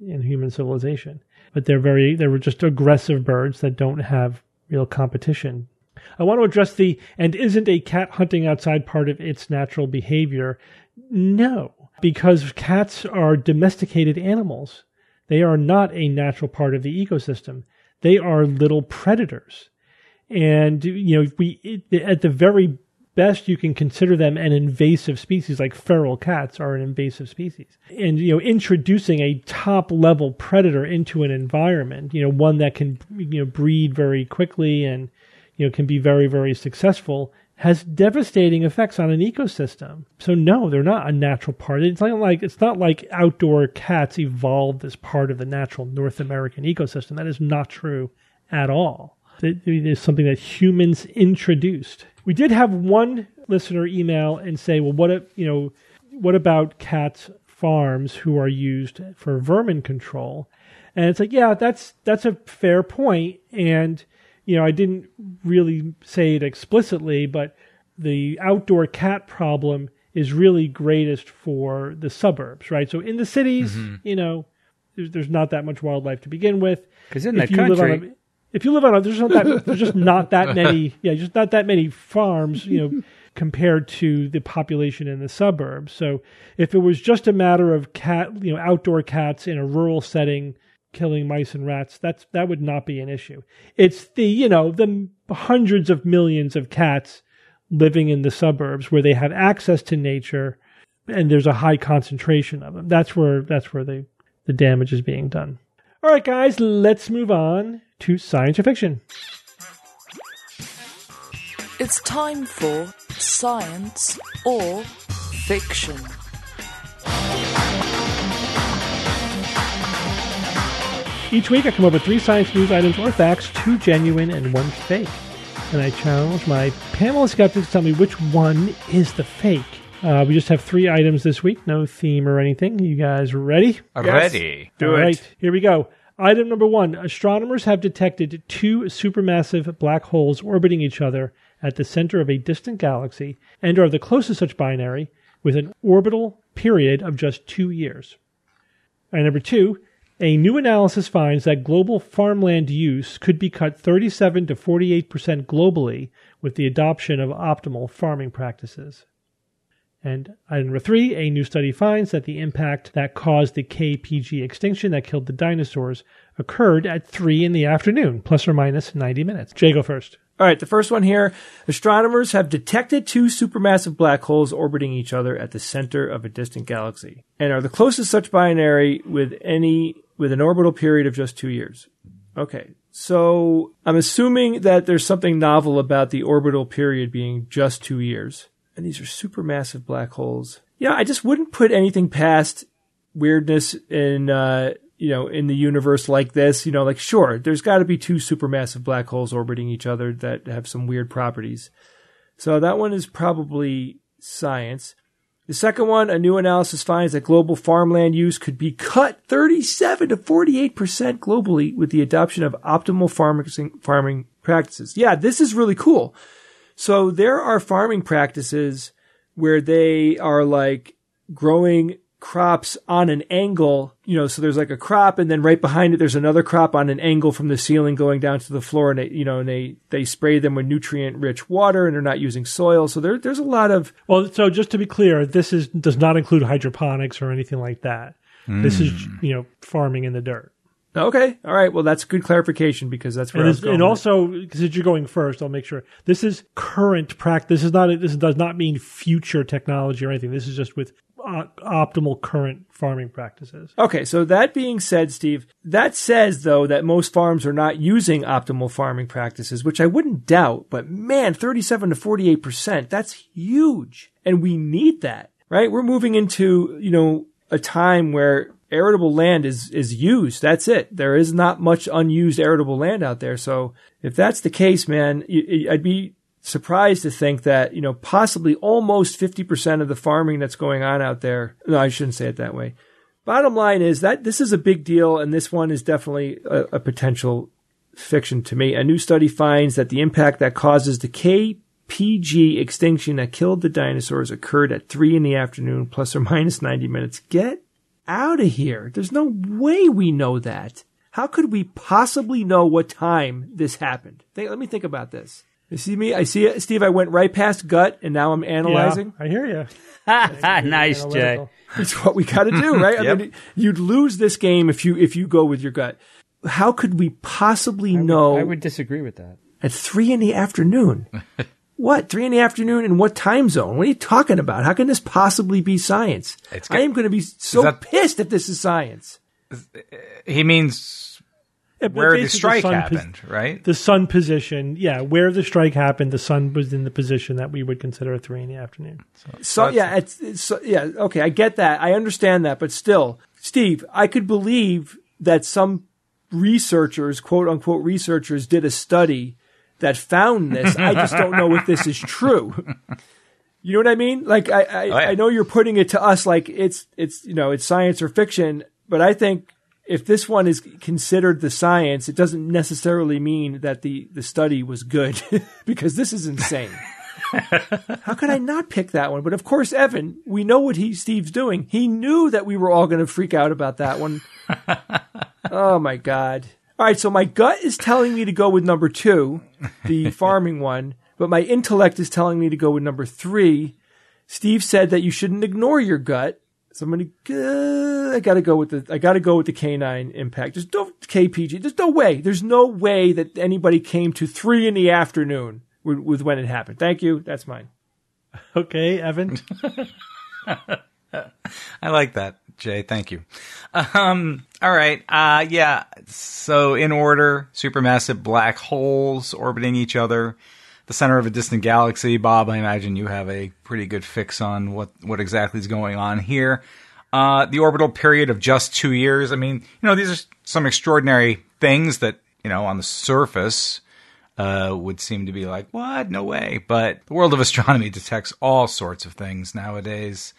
in human civilization. But they're very, they were just aggressive birds that don't have real competition. I want to address the, and isn't a cat hunting outside part of its natural behavior? No, because cats are domesticated animals. They are not a natural part of the ecosystem. They are little predators. And, you know, we, at the very best, you can consider them an invasive species, like feral cats are an invasive species. And, you know, introducing a top-level predator into an environment, you know, one that can, you know, breed very quickly and, you know, can be very, very successful, has devastating effects on an ecosystem. So no, they're not a natural part. It's not like it's not like outdoor cats evolved as part of the natural North American ecosystem. That is not true at all. It is something that humans introduced. We did have one listener email and say, well, what if, you know, what about cat farms who are used for vermin control? And it's like, yeah, that's that's a fair point. And you know, I didn't really say it explicitly, but the outdoor cat problem is really greatest for the suburbs, right? So in the cities, mm-hmm. you know, there's, there's not that much wildlife to begin with.
Because in the country,
if you live on a, there's not that, there's just not that many, yeah, just not that many farms, you know, compared to the population in the suburbs. So if it was just a matter of cat, you know, outdoor cats in a rural setting, killing mice and rats, that's that would not be an issue. It's the, you know, the hundreds of millions of cats living in the suburbs where they have access to nature and there's a high concentration of them. That's where that's where the, the damage is being done. All right, guys, let's move on to science or fiction.
It's time for science or fiction.
Each week I come up with three science news items or facts, two genuine and one fake. And I challenge my panel of skeptics to tell me which one is the fake. Uh, we just have three items this week, no theme or anything. You guys ready?
Ready.
Do
All
it.
right, here we go. Item number one. Astronomers have detected two supermassive black holes orbiting each other at the center of a distant galaxy and are the closest such binary with an orbital period of just two years. Item number two. A new analysis finds that global farmland use could be cut thirty-seven to forty-eight percent globally with the adoption of optimal farming practices. And item number three, a new study finds that the impact that caused the K P G extinction that killed the dinosaurs occurred at three in the afternoon, plus or minus ninety minutes. Jay, go first.
All right, the first one here. Astronomers have detected two supermassive black holes orbiting each other at the center of a distant galaxy and are the closest such binary with any with an orbital period of just two years. Okay, so I'm assuming that there's something novel about the orbital period being just two years. And these are supermassive black holes. Yeah, I just wouldn't put anything past weirdness in, uh, you know, in the universe like this. You know, like, sure, there's got to be two supermassive black holes orbiting each other that have some weird properties. So that one is probably science. The second one, a new analysis finds that global farmland use could be cut thirty-seven to forty-eight percent globally with the adoption of optimal farming, farming practices. Yeah, this is really cool. So there are farming practices where they are like growing crops on an angle, you know, so there's like a crop and then right behind it, there's another crop on an angle from the ceiling going down to the floor. And they, you know, and they, they spray them with nutrient rich water and they're not using soil. So there, there's a lot of,
Well, so just to be clear, this is does not include hydroponics or anything like that. Mm. This is, you know, farming in the dirt.
Okay. All right. Well, that's good clarification because that's where
and,
I was going.
And also, because you're going first, I'll make sure this is current practice. This is not. This does not mean future technology or anything. This is just with uh, optimal current farming practices.
Okay. So that being said, Steve, that says though that most farms are not using optimal farming practices, which I wouldn't doubt. But man, thirty-seven to forty-eight percent. That's huge, and we need that, right? We're moving into you know a time where arable land is, is used. That's it. There is not much unused arable land out there. So if that's the case, man, I'd be surprised to think that, you know, possibly almost fifty percent of the farming that's going on out there. No, I shouldn't say it that way. Bottom line is that this is a big deal. And this one is definitely a, a potential fiction to me. A new study finds that the impact that causes the K P G extinction that killed the dinosaurs occurred at three in the afternoon, plus or minus ninety minutes. Get out of here. There's no way we know that. How could we possibly know what time this happened? Think, let me think about this. You see me? I see it. Steve, I went right past gut, and now I'm analyzing.
Yeah, I hear you.
Nice, Jay.
It's what we got to do, right?
Yep.
I mean, you'd lose this game if you if you go with your gut. How could we possibly
I would,
know
I would disagree with that.
at three in the afternoon? What? Three in the afternoon in what time zone? What are you talking about? How can this possibly be science?
It's
I am going to be so
that-
pissed if this is science.
He means
Yeah, but
where the
basically
strike
sun
happened, right?
The sun position, yeah, where the strike happened, the sun was in the position that we would consider at three in the afternoon. So,
So yeah, it's, it's so, yeah, okay, I get that. I understand that, but still, Steve, I could believe that some researchers, quote unquote researchers, did a study that found this. I just don't know if this is true. You know what I mean? Like I, I,
Oh, yeah.
I know you're putting it to us like it's it's you know it's science or fiction, but I think if this one is considered the science, it doesn't necessarily mean that the, the study was good because this is insane. How could I not pick that one? But of course, Evan, we know what he Steve's doing. He knew that we were all going to freak out about that one. Oh my God. All right. So my gut is telling me to go with number two, the farming one, but my intellect is telling me to go with number three. Steve said that you shouldn't ignore your gut. So I'm gonna, uh, I gotta go with the, I gotta go with the canine impact. There's no K P G. There's no way. There's no way that anybody came to three in the afternoon with, with when it happened. Thank you. That's mine.
okay, Evan.
I like that, Jay. Thank you. Um, all right. Uh, yeah. So in order, supermassive black holes orbiting each other, the center of a distant galaxy. Bob, I imagine you have a pretty good fix on what, what exactly is going on here. Uh, the orbital period of just two years. I mean, you know, these are some extraordinary things that, you know, on the surface, uh, would seem to be like, what? No way. But the world of astronomy detects all sorts of things nowadays.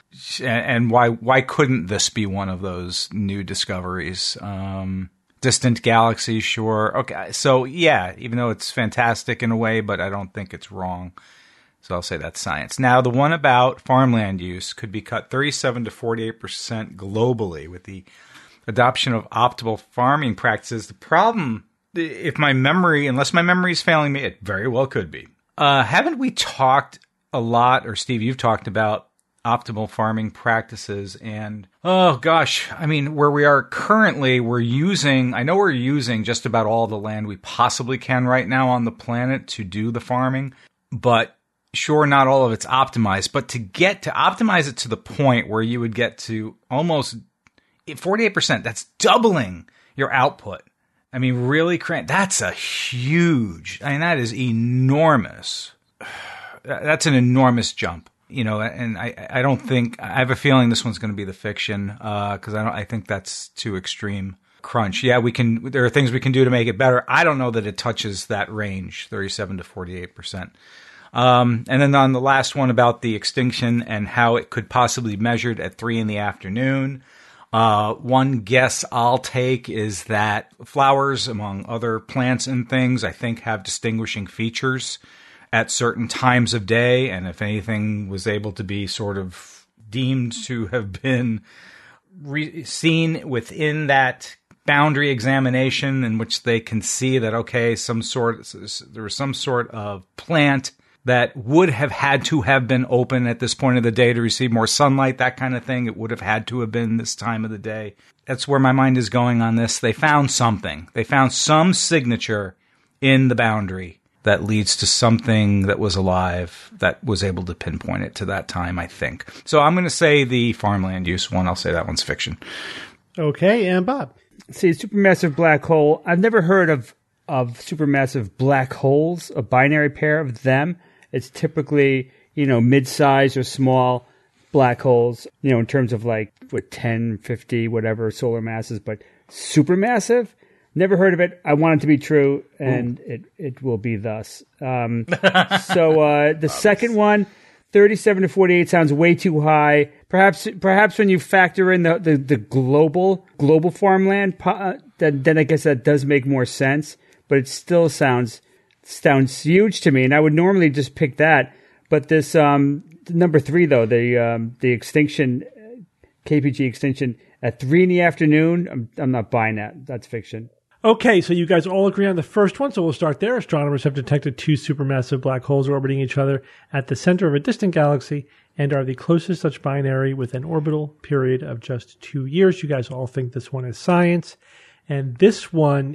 And why, why couldn't this be one of those new discoveries? Um, Distant galaxy, sure. Okay, so yeah, even though it's fantastic in a way, but I don't think it's wrong. So I'll say that's science. Now, the one about farmland use could be cut thirty-seven to forty-eight percent globally with the adoption of optimal farming practices. The problem, if my memory, unless my memory is failing me, it very well could be. Uh, haven't we talked a lot, or Steve, you've talked about optimal farming practices, and oh gosh, I mean, where we are currently, we're using, I know we're using just about all the land we possibly can right now on the planet to do the farming, but sure, not all of it's optimized, but to get to optimize it to the point where you would get to almost forty-eight percent, that's doubling your output. I mean, really, that's a huge, I mean, that is enormous. That's an enormous jump. You know, and I, I don't think, I have a feeling this one's going to be the fiction, uh, cause I don't, I think that's too extreme crunch. Yeah, we can, there are things we can do to make it better. I don't know that it touches that range, thirty-seven to forty-eight percent. Um, and then on the last one about the extinction and how it could possibly be measured at three in the afternoon. Uh, one guess I'll take is that flowers, among other plants and things, I think have distinguishing features at certain times of day, and if anything was able to be sort of deemed to have been re- seen within that boundary examination in which they can see that, okay, some sort, there was some sort of plant that would have had to have been open at this point of the day to receive more sunlight, that kind of thing. It would have had to have been this time of the day. That's where my mind is going on this. They found something. They found some signature in the boundary that leads to something that was alive that was able to pinpoint it to that time, I think. So I'm going to say the farmland use one. I'll say that one's fiction.
Okay, and Bob.
See, supermassive black hole. I've never heard of, of supermassive black holes, a binary pair of them. It's typically, you know, mid-size or small black holes, you know, in terms of like, what, ten, fifty, whatever solar masses, but supermassive? Never heard of it. I want it to be true, and it, it will be thus. Um, so uh, the second one, thirty-seven to forty-eight, sounds way too high. Perhaps perhaps when you factor in the, the, the global global farmland, uh, then, then I guess that does make more sense. But it still sounds sounds huge to me, and I would normally just pick that. But this um, number three, though, the um, the extinction K P G extinction at three in the afternoon. I'm, I'm not buying that. That's fiction.
Okay, so you guys all agree on the first one, so we'll start there. Astronomers have detected two supermassive black holes orbiting each other at the center of a distant galaxy and are the closest such binary with an orbital period of just two years. You guys all think this one is science, and this one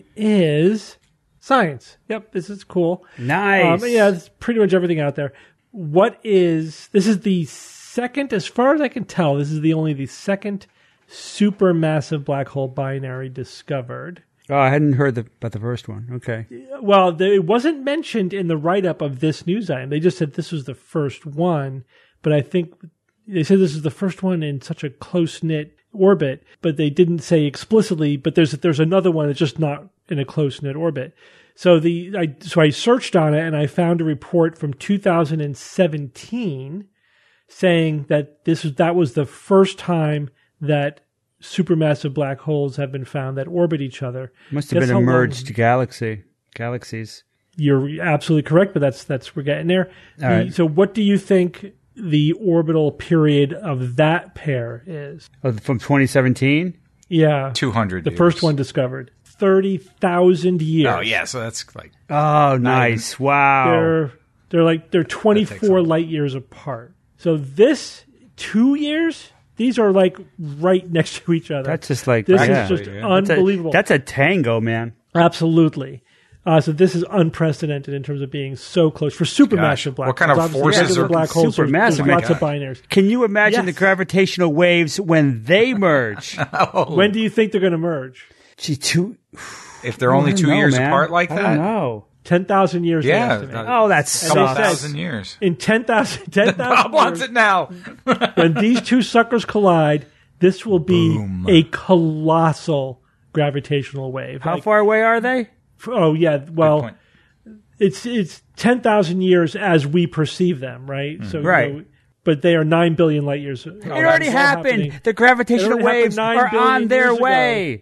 is science. Yep, this is cool.
Nice.
Um, yeah, it's pretty much everything out there. What is, this is the second, as far as I can tell, this is the only the second supermassive black hole binary discovered.
Oh, I hadn't heard the, about the first one. Okay.
Well, the, it wasn't mentioned in the write-up of this news item. They just said this was the first one, but I think they said this is the first one in such a close-knit orbit, but they didn't say explicitly, but there's there's another one that's just not in a close-knit orbit. So the I so I searched on it and I found a report from two thousand seventeen saying that this was that was the first time that supermassive black holes have been found that orbit each other.
Must have
Guess
been
how
a
long-
merged galaxy. Galaxies.
You're absolutely correct, but that's that's we're getting there. The-
right.
So, what do you think the orbital period of that pair is?
Oh, from twenty seventeen?
Yeah,
two hundred
the
years.
first one discovered thirty thousand years.
Oh, yeah, so that's like...
Oh, nice. Wow.
They're they're like they're
takes a
twenty-four
while.
light years apart. So this two years, these are like right next to each other.
That's just like...
this
yeah.
is just
Yeah.
That's a-
unbelievable.
That's a tango, man.
Absolutely. Uh, so this is unprecedented in terms of being so close for supermassive
Gosh,
black
what kind
holes.
of
Obviously,
forces
regular
are
black holes? There's,
supermassive?
there's
Oh my
lots of
God.
binaries.
Can you imagine
Yes.
the gravitational waves when they merge?
When do you think they're going to merge?
Gee, two...
If they're only
I don't
two
know,
years
man.
apart like
I
that?
don't know.
ten thousand years. they
Yeah.
estimate.
that-
Oh, that's
And they
Couple
said-
sucks.
thousand years.
In ten thousand, ten
Bob
thousand
wants
years,
it now.
when these two suckers collide, this will be
Boom.
a colossal gravitational wave.
How
Like,
far away are they?
Oh yeah, well,
point.
it's it's ten thousand years as we perceive them, right? So you
Right.
know, but they are nine billion light years.
It already happened. The gravitational
It already
waves
happened nine
are
billion
on their
years ago.
way.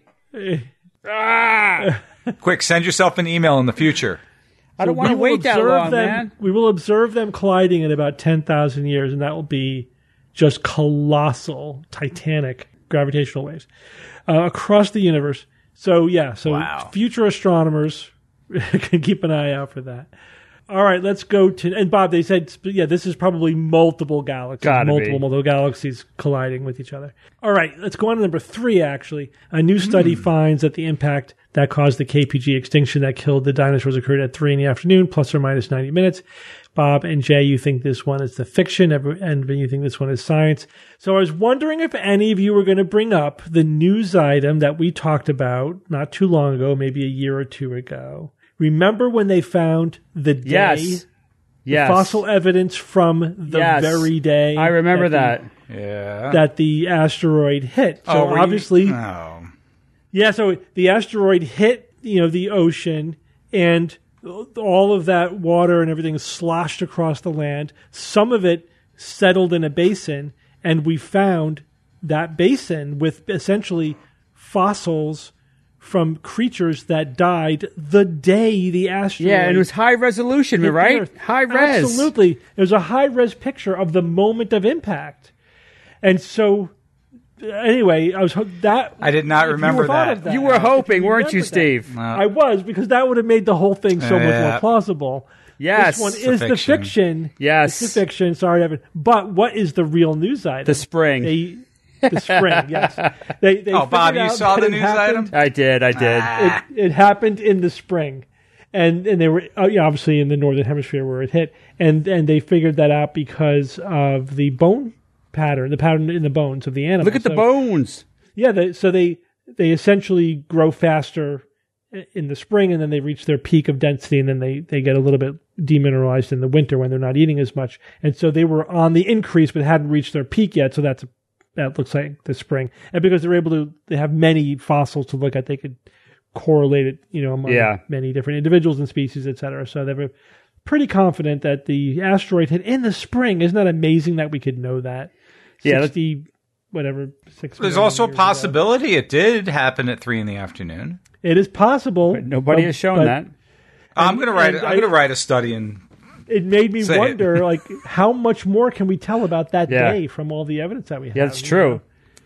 Ah!
Quick, send yourself an email in the future.
I don't want to wait that long,
them,
man.
We will observe them colliding in about ten thousand years, and that will be just colossal, titanic gravitational waves uh, across the universe. So, yeah, so
Wow.
future astronomers can keep an eye out for that. All right, let's go to, and Bob, they said, yeah, this is probably multiple galaxies,
Gotta
multiple,
be.
multiple galaxies colliding with each other. All right, let's go on to number three, actually. A new study finds that the impact that caused the K P G extinction that killed the dinosaurs occurred at three in the afternoon, plus or minus ninety minutes. Bob and Jay, you think this one is the fiction, and you think this one is science. So I was wondering if any of you were going to bring up the news item that we talked about not too long ago, maybe a year or two ago. Remember when they found the day,
Yes. Yes.
fossil evidence from the
Yes.
very day?
I remember that.
the-
Yeah.
that the asteroid hit. So
Oh, were you-
obviously,
Oh.
yeah, so the asteroid hit, you know, the ocean, and all of that water and everything sloshed across the land. Some of it settled in a basin, and we found that basin with essentially fossils from creatures that died the day the asteroid
Yeah, and it was high resolution,
hit the
right?
Earth.
High res.
Absolutely. It was a high res picture of the moment of impact. And so, anyway, I was ho- that
I did not
if you
remember
were thought
that.
of that.
You were
If
hoping, weren't you,
remembered that.
Steve?
I was, because that would have made the whole thing so much
Yeah.
more plausible.
Yes.
This one
It's
a
is the
fiction.
fiction.
Yes.
It's the fiction. Sorry, Evan. But what is the real news item?
The spring.
They, the spring, yes. They, they
Oh, Bob,
figured
you
out
saw
that
the
it
news
happened-
item?
I did. I did.
it, it happened in the spring, and and they were uh, yeah, obviously in the northern hemisphere where it hit, and and they figured that out because of the bone pattern, the pattern in the bones of the animal.
Look at the
So-
bones.
Yeah, they, so they they essentially grow faster i- in the spring, and then they reach their peak of density, and then they they get a little bit demineralized in the winter when they're not eating as much, and so they were on the increase but hadn't reached their peak yet. So that's that looks like the spring, and because they're able to, they have many fossils to look at, they could correlate it, you know, among
Yeah.
many different individuals and species, et cetera. So they were pretty confident that the asteroid hit in the spring. Isn't that amazing that we could know that?
Yeah, that's-
sixty, whatever. Six
There's
million
also a
years ago.
possibility it did happen at three in the afternoon.
It is possible.
But nobody
but-
has shown
but
that.
I'm gonna write.
and
I'm
I-
gonna write a study and
It made me
Say it.
wonder, like, how much more can we tell about that
Yeah.
day from all the evidence that we have?
Yeah, that's
you
true.
know?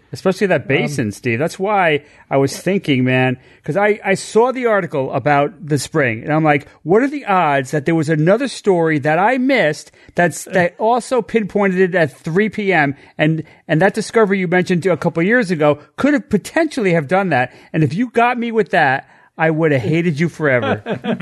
Especially that basin, um, Steve. That's why I was thinking, man, because I, I saw the article about the spring, and I'm like, what are the odds that there was another story that I missed that's that also pinpointed it at three p.m. and and that discovery you mentioned a couple of years ago could have potentially have done that. And if you got me with that, I would have hated you forever.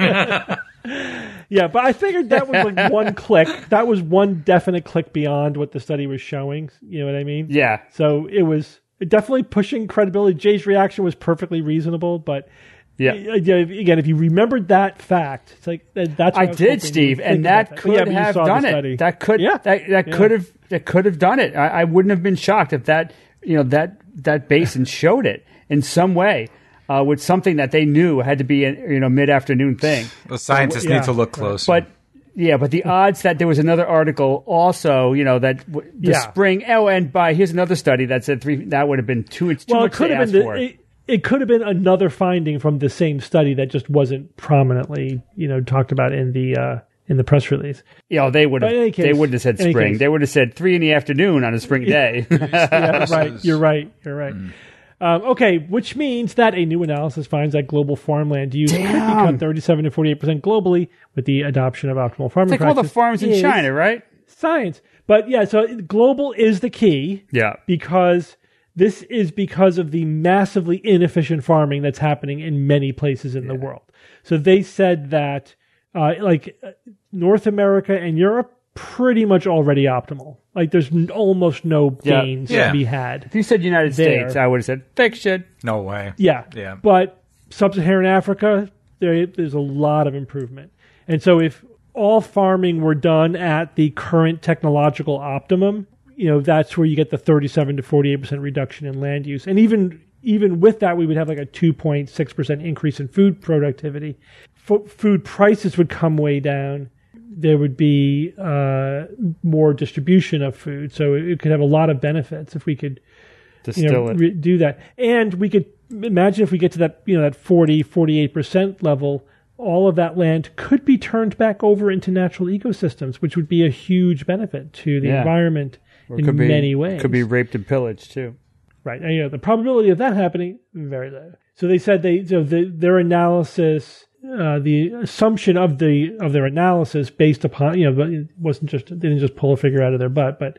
Yeah, but I figured that was like one click. That was one definite click beyond what the study was showing. You know what I mean?
Yeah.
So it was definitely pushing credibility. Jay's reaction was perfectly reasonable, but
yeah,
again, if you remembered that fact, it's like that's.
I,
I
did, Steve, and that, that. could yeah, have done it. That could, yeah. that that yeah. could have, that could have done it. I, I wouldn't have been shocked if that, you know, that that basin showed it in some way. Uh, with something that they knew had to be a you know mid-afternoon thing.
The scientists so, yeah, need to look closer.
But yeah, but the odds that there was another article also, you know, that w- the yeah. spring. Oh, and by here's another study that said three. That would have been too. It's too
well,
much
it could
to
have
ask
been
for.
The, it, it could have been another finding from the same study that just wasn't prominently, you know, talked about in the uh, in the press release.
Yeah, they would have. Case, they wouldn't have said spring. Case. They would have said three in the afternoon on a spring day.
Yeah, right. You're right. You're right. Mm. Um, okay, which means that a new analysis finds that global farmland use Damn. could be cut thirty-seven to forty-eight percent globally with the adoption of optimal farming
it's like
practices.
All the farms in China, right?
Science. But yeah, so global is the key.
Yeah.
Because this is because of the massively inefficient farming that's happening in many places in yeah. the world. So they said that uh, like North America and Europe, pretty much already optimal. Like there's n- almost no gains
yeah.
to be had.
If you said United
there.
States, I would have said fiction.
No way.
Yeah.
Yeah.
But sub-Saharan Africa, there, there's a lot of improvement. And so if all farming were done at the current technological optimum, you know, that's where you get the thirty-seven to forty-eight percent reduction in land use. And even even with that, we would have like a two point six percent increase in food productivity. F- food prices would come way down. There would be uh, more distribution of food. So it could have a lot of benefits if we could
Distill
you know,
it.
Re- do that. And we could imagine if we get to that, you know, that forty, forty-eight percent level, all of that land could be turned back over into natural ecosystems, which would be a huge benefit to the
yeah.
environment
or
in
could be,
many ways.
Could be raped and pillaged too.
Right. And, you know, the probability of that happening, very low. So they said they, so the, their analysis, Uh, the assumption of the of their analysis based upon, you know, but it wasn't just, they didn't just pull a figure out of their butt, but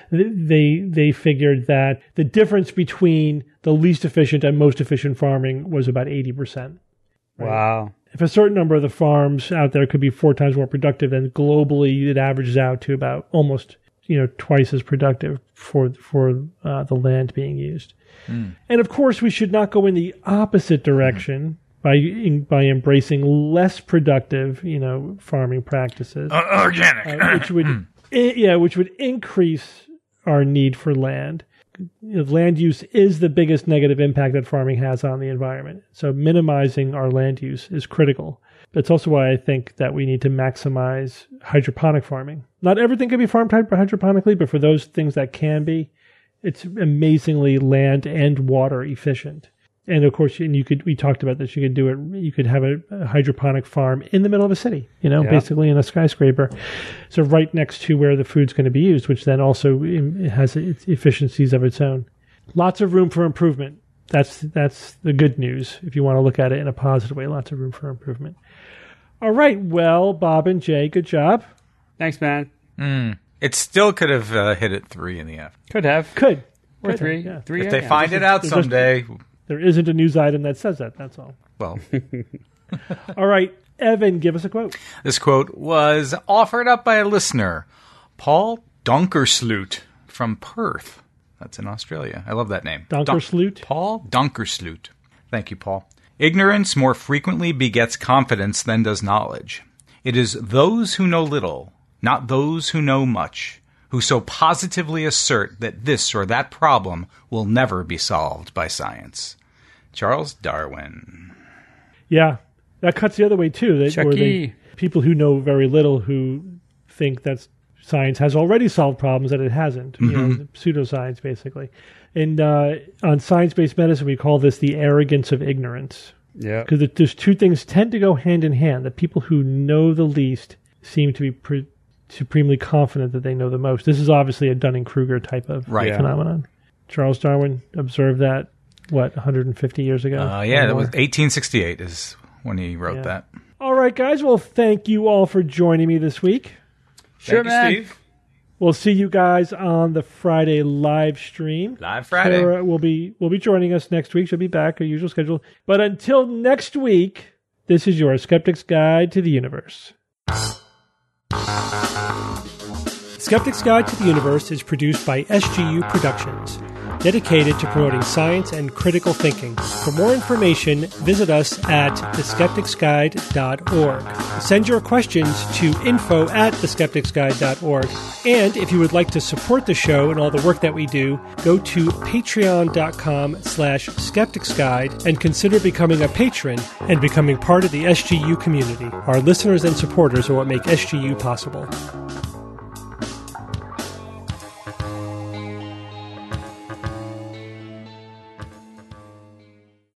they they figured that the difference between the least efficient and most efficient farming was about eighty percent.
Right? Wow.
If a certain number of the farms out there could be four times more productive, then globally it averages out to about almost, you know, twice as productive for for uh, the land being used. Mm. And of course, we should not go in the opposite direction. Mm. By in, by embracing less productive, you know, farming practices,
uh, organic,
uh, which would, I, yeah, which would increase our need for land. You know, land use is the biggest negative impact that farming has on the environment. So minimizing our land use is critical. That's also why I think that we need to maximize hydroponic farming. Not everything can be farmed hydroponically, but for those things that can be, it's amazingly land and water efficient. And of course, and you could, we talked about this, you could do it, you could have a, a hydroponic farm in the middle of a city, you know, yeah. basically in a skyscraper. So right next to where the food's going to be used, which then also has its efficiencies of its own. Lots of room for improvement. That's, that's the good news. If you want to look at it in a positive way, lots of room for improvement. All right. Well, Bob and Jay, good job.
Thanks, man.
Mm. It still could have uh, hit at three in the afternoon.
Could have.
Could.
Or
could
three.
Have, yeah.
three.
If they find it out someday.
There isn't a news item that says that, that's all.
Well.
All right, Evan, give us a quote.
This quote was offered up by a listener, Paul Donkersloot from Perth. That's in Australia. I love that name.
Donkersloot?
Don- Paul Donkersloot. Thank you, Paul. Ignorance more frequently begets confidence than does knowledge. It is those who know little, not those who know much, who so positively assert that this or that problem will never be solved by science. Charles Darwin.
Yeah, that cuts the other way, too. That
Chucky.
Where they, people who know very little who think that science has already solved problems that it hasn't. Mm-hmm. You know, pseudoscience, basically. And uh, on science-based medicine, we call this the arrogance of ignorance.
Yeah.
Because there's two things tend to go hand in hand. The people who know the least seem to be pre- supremely confident that they know the most. This is obviously a Dunning-Kruger type of
right.
phenomenon. Charles Darwin observed that, what, one hundred fifty years ago?
Uh, yeah, it was eighteen sixty-eight is when he wrote
Yeah.
that.
All right, guys. Well, thank you all for joining me this week.
Sure,
Thank you,
man.
Steve.
We'll see you guys on the Friday live stream.
Live Friday.
Tara will be will be joining us next week. She'll be back, her usual schedule. But until next week, this is your Skeptic's Guide to the Universe. Skeptic's Guide to the Universe is produced by S G U Productions, dedicated to promoting science and critical thinking. For more information, visit us at the skeptics guide dot org. Send your questions to info at the skeptics guide dot org. And if you would like to support the show and all the work that we do, go to patreon.com slash skepticsguide and consider becoming a patron and becoming part of the S G U community. Our listeners and supporters are what make S G U possible.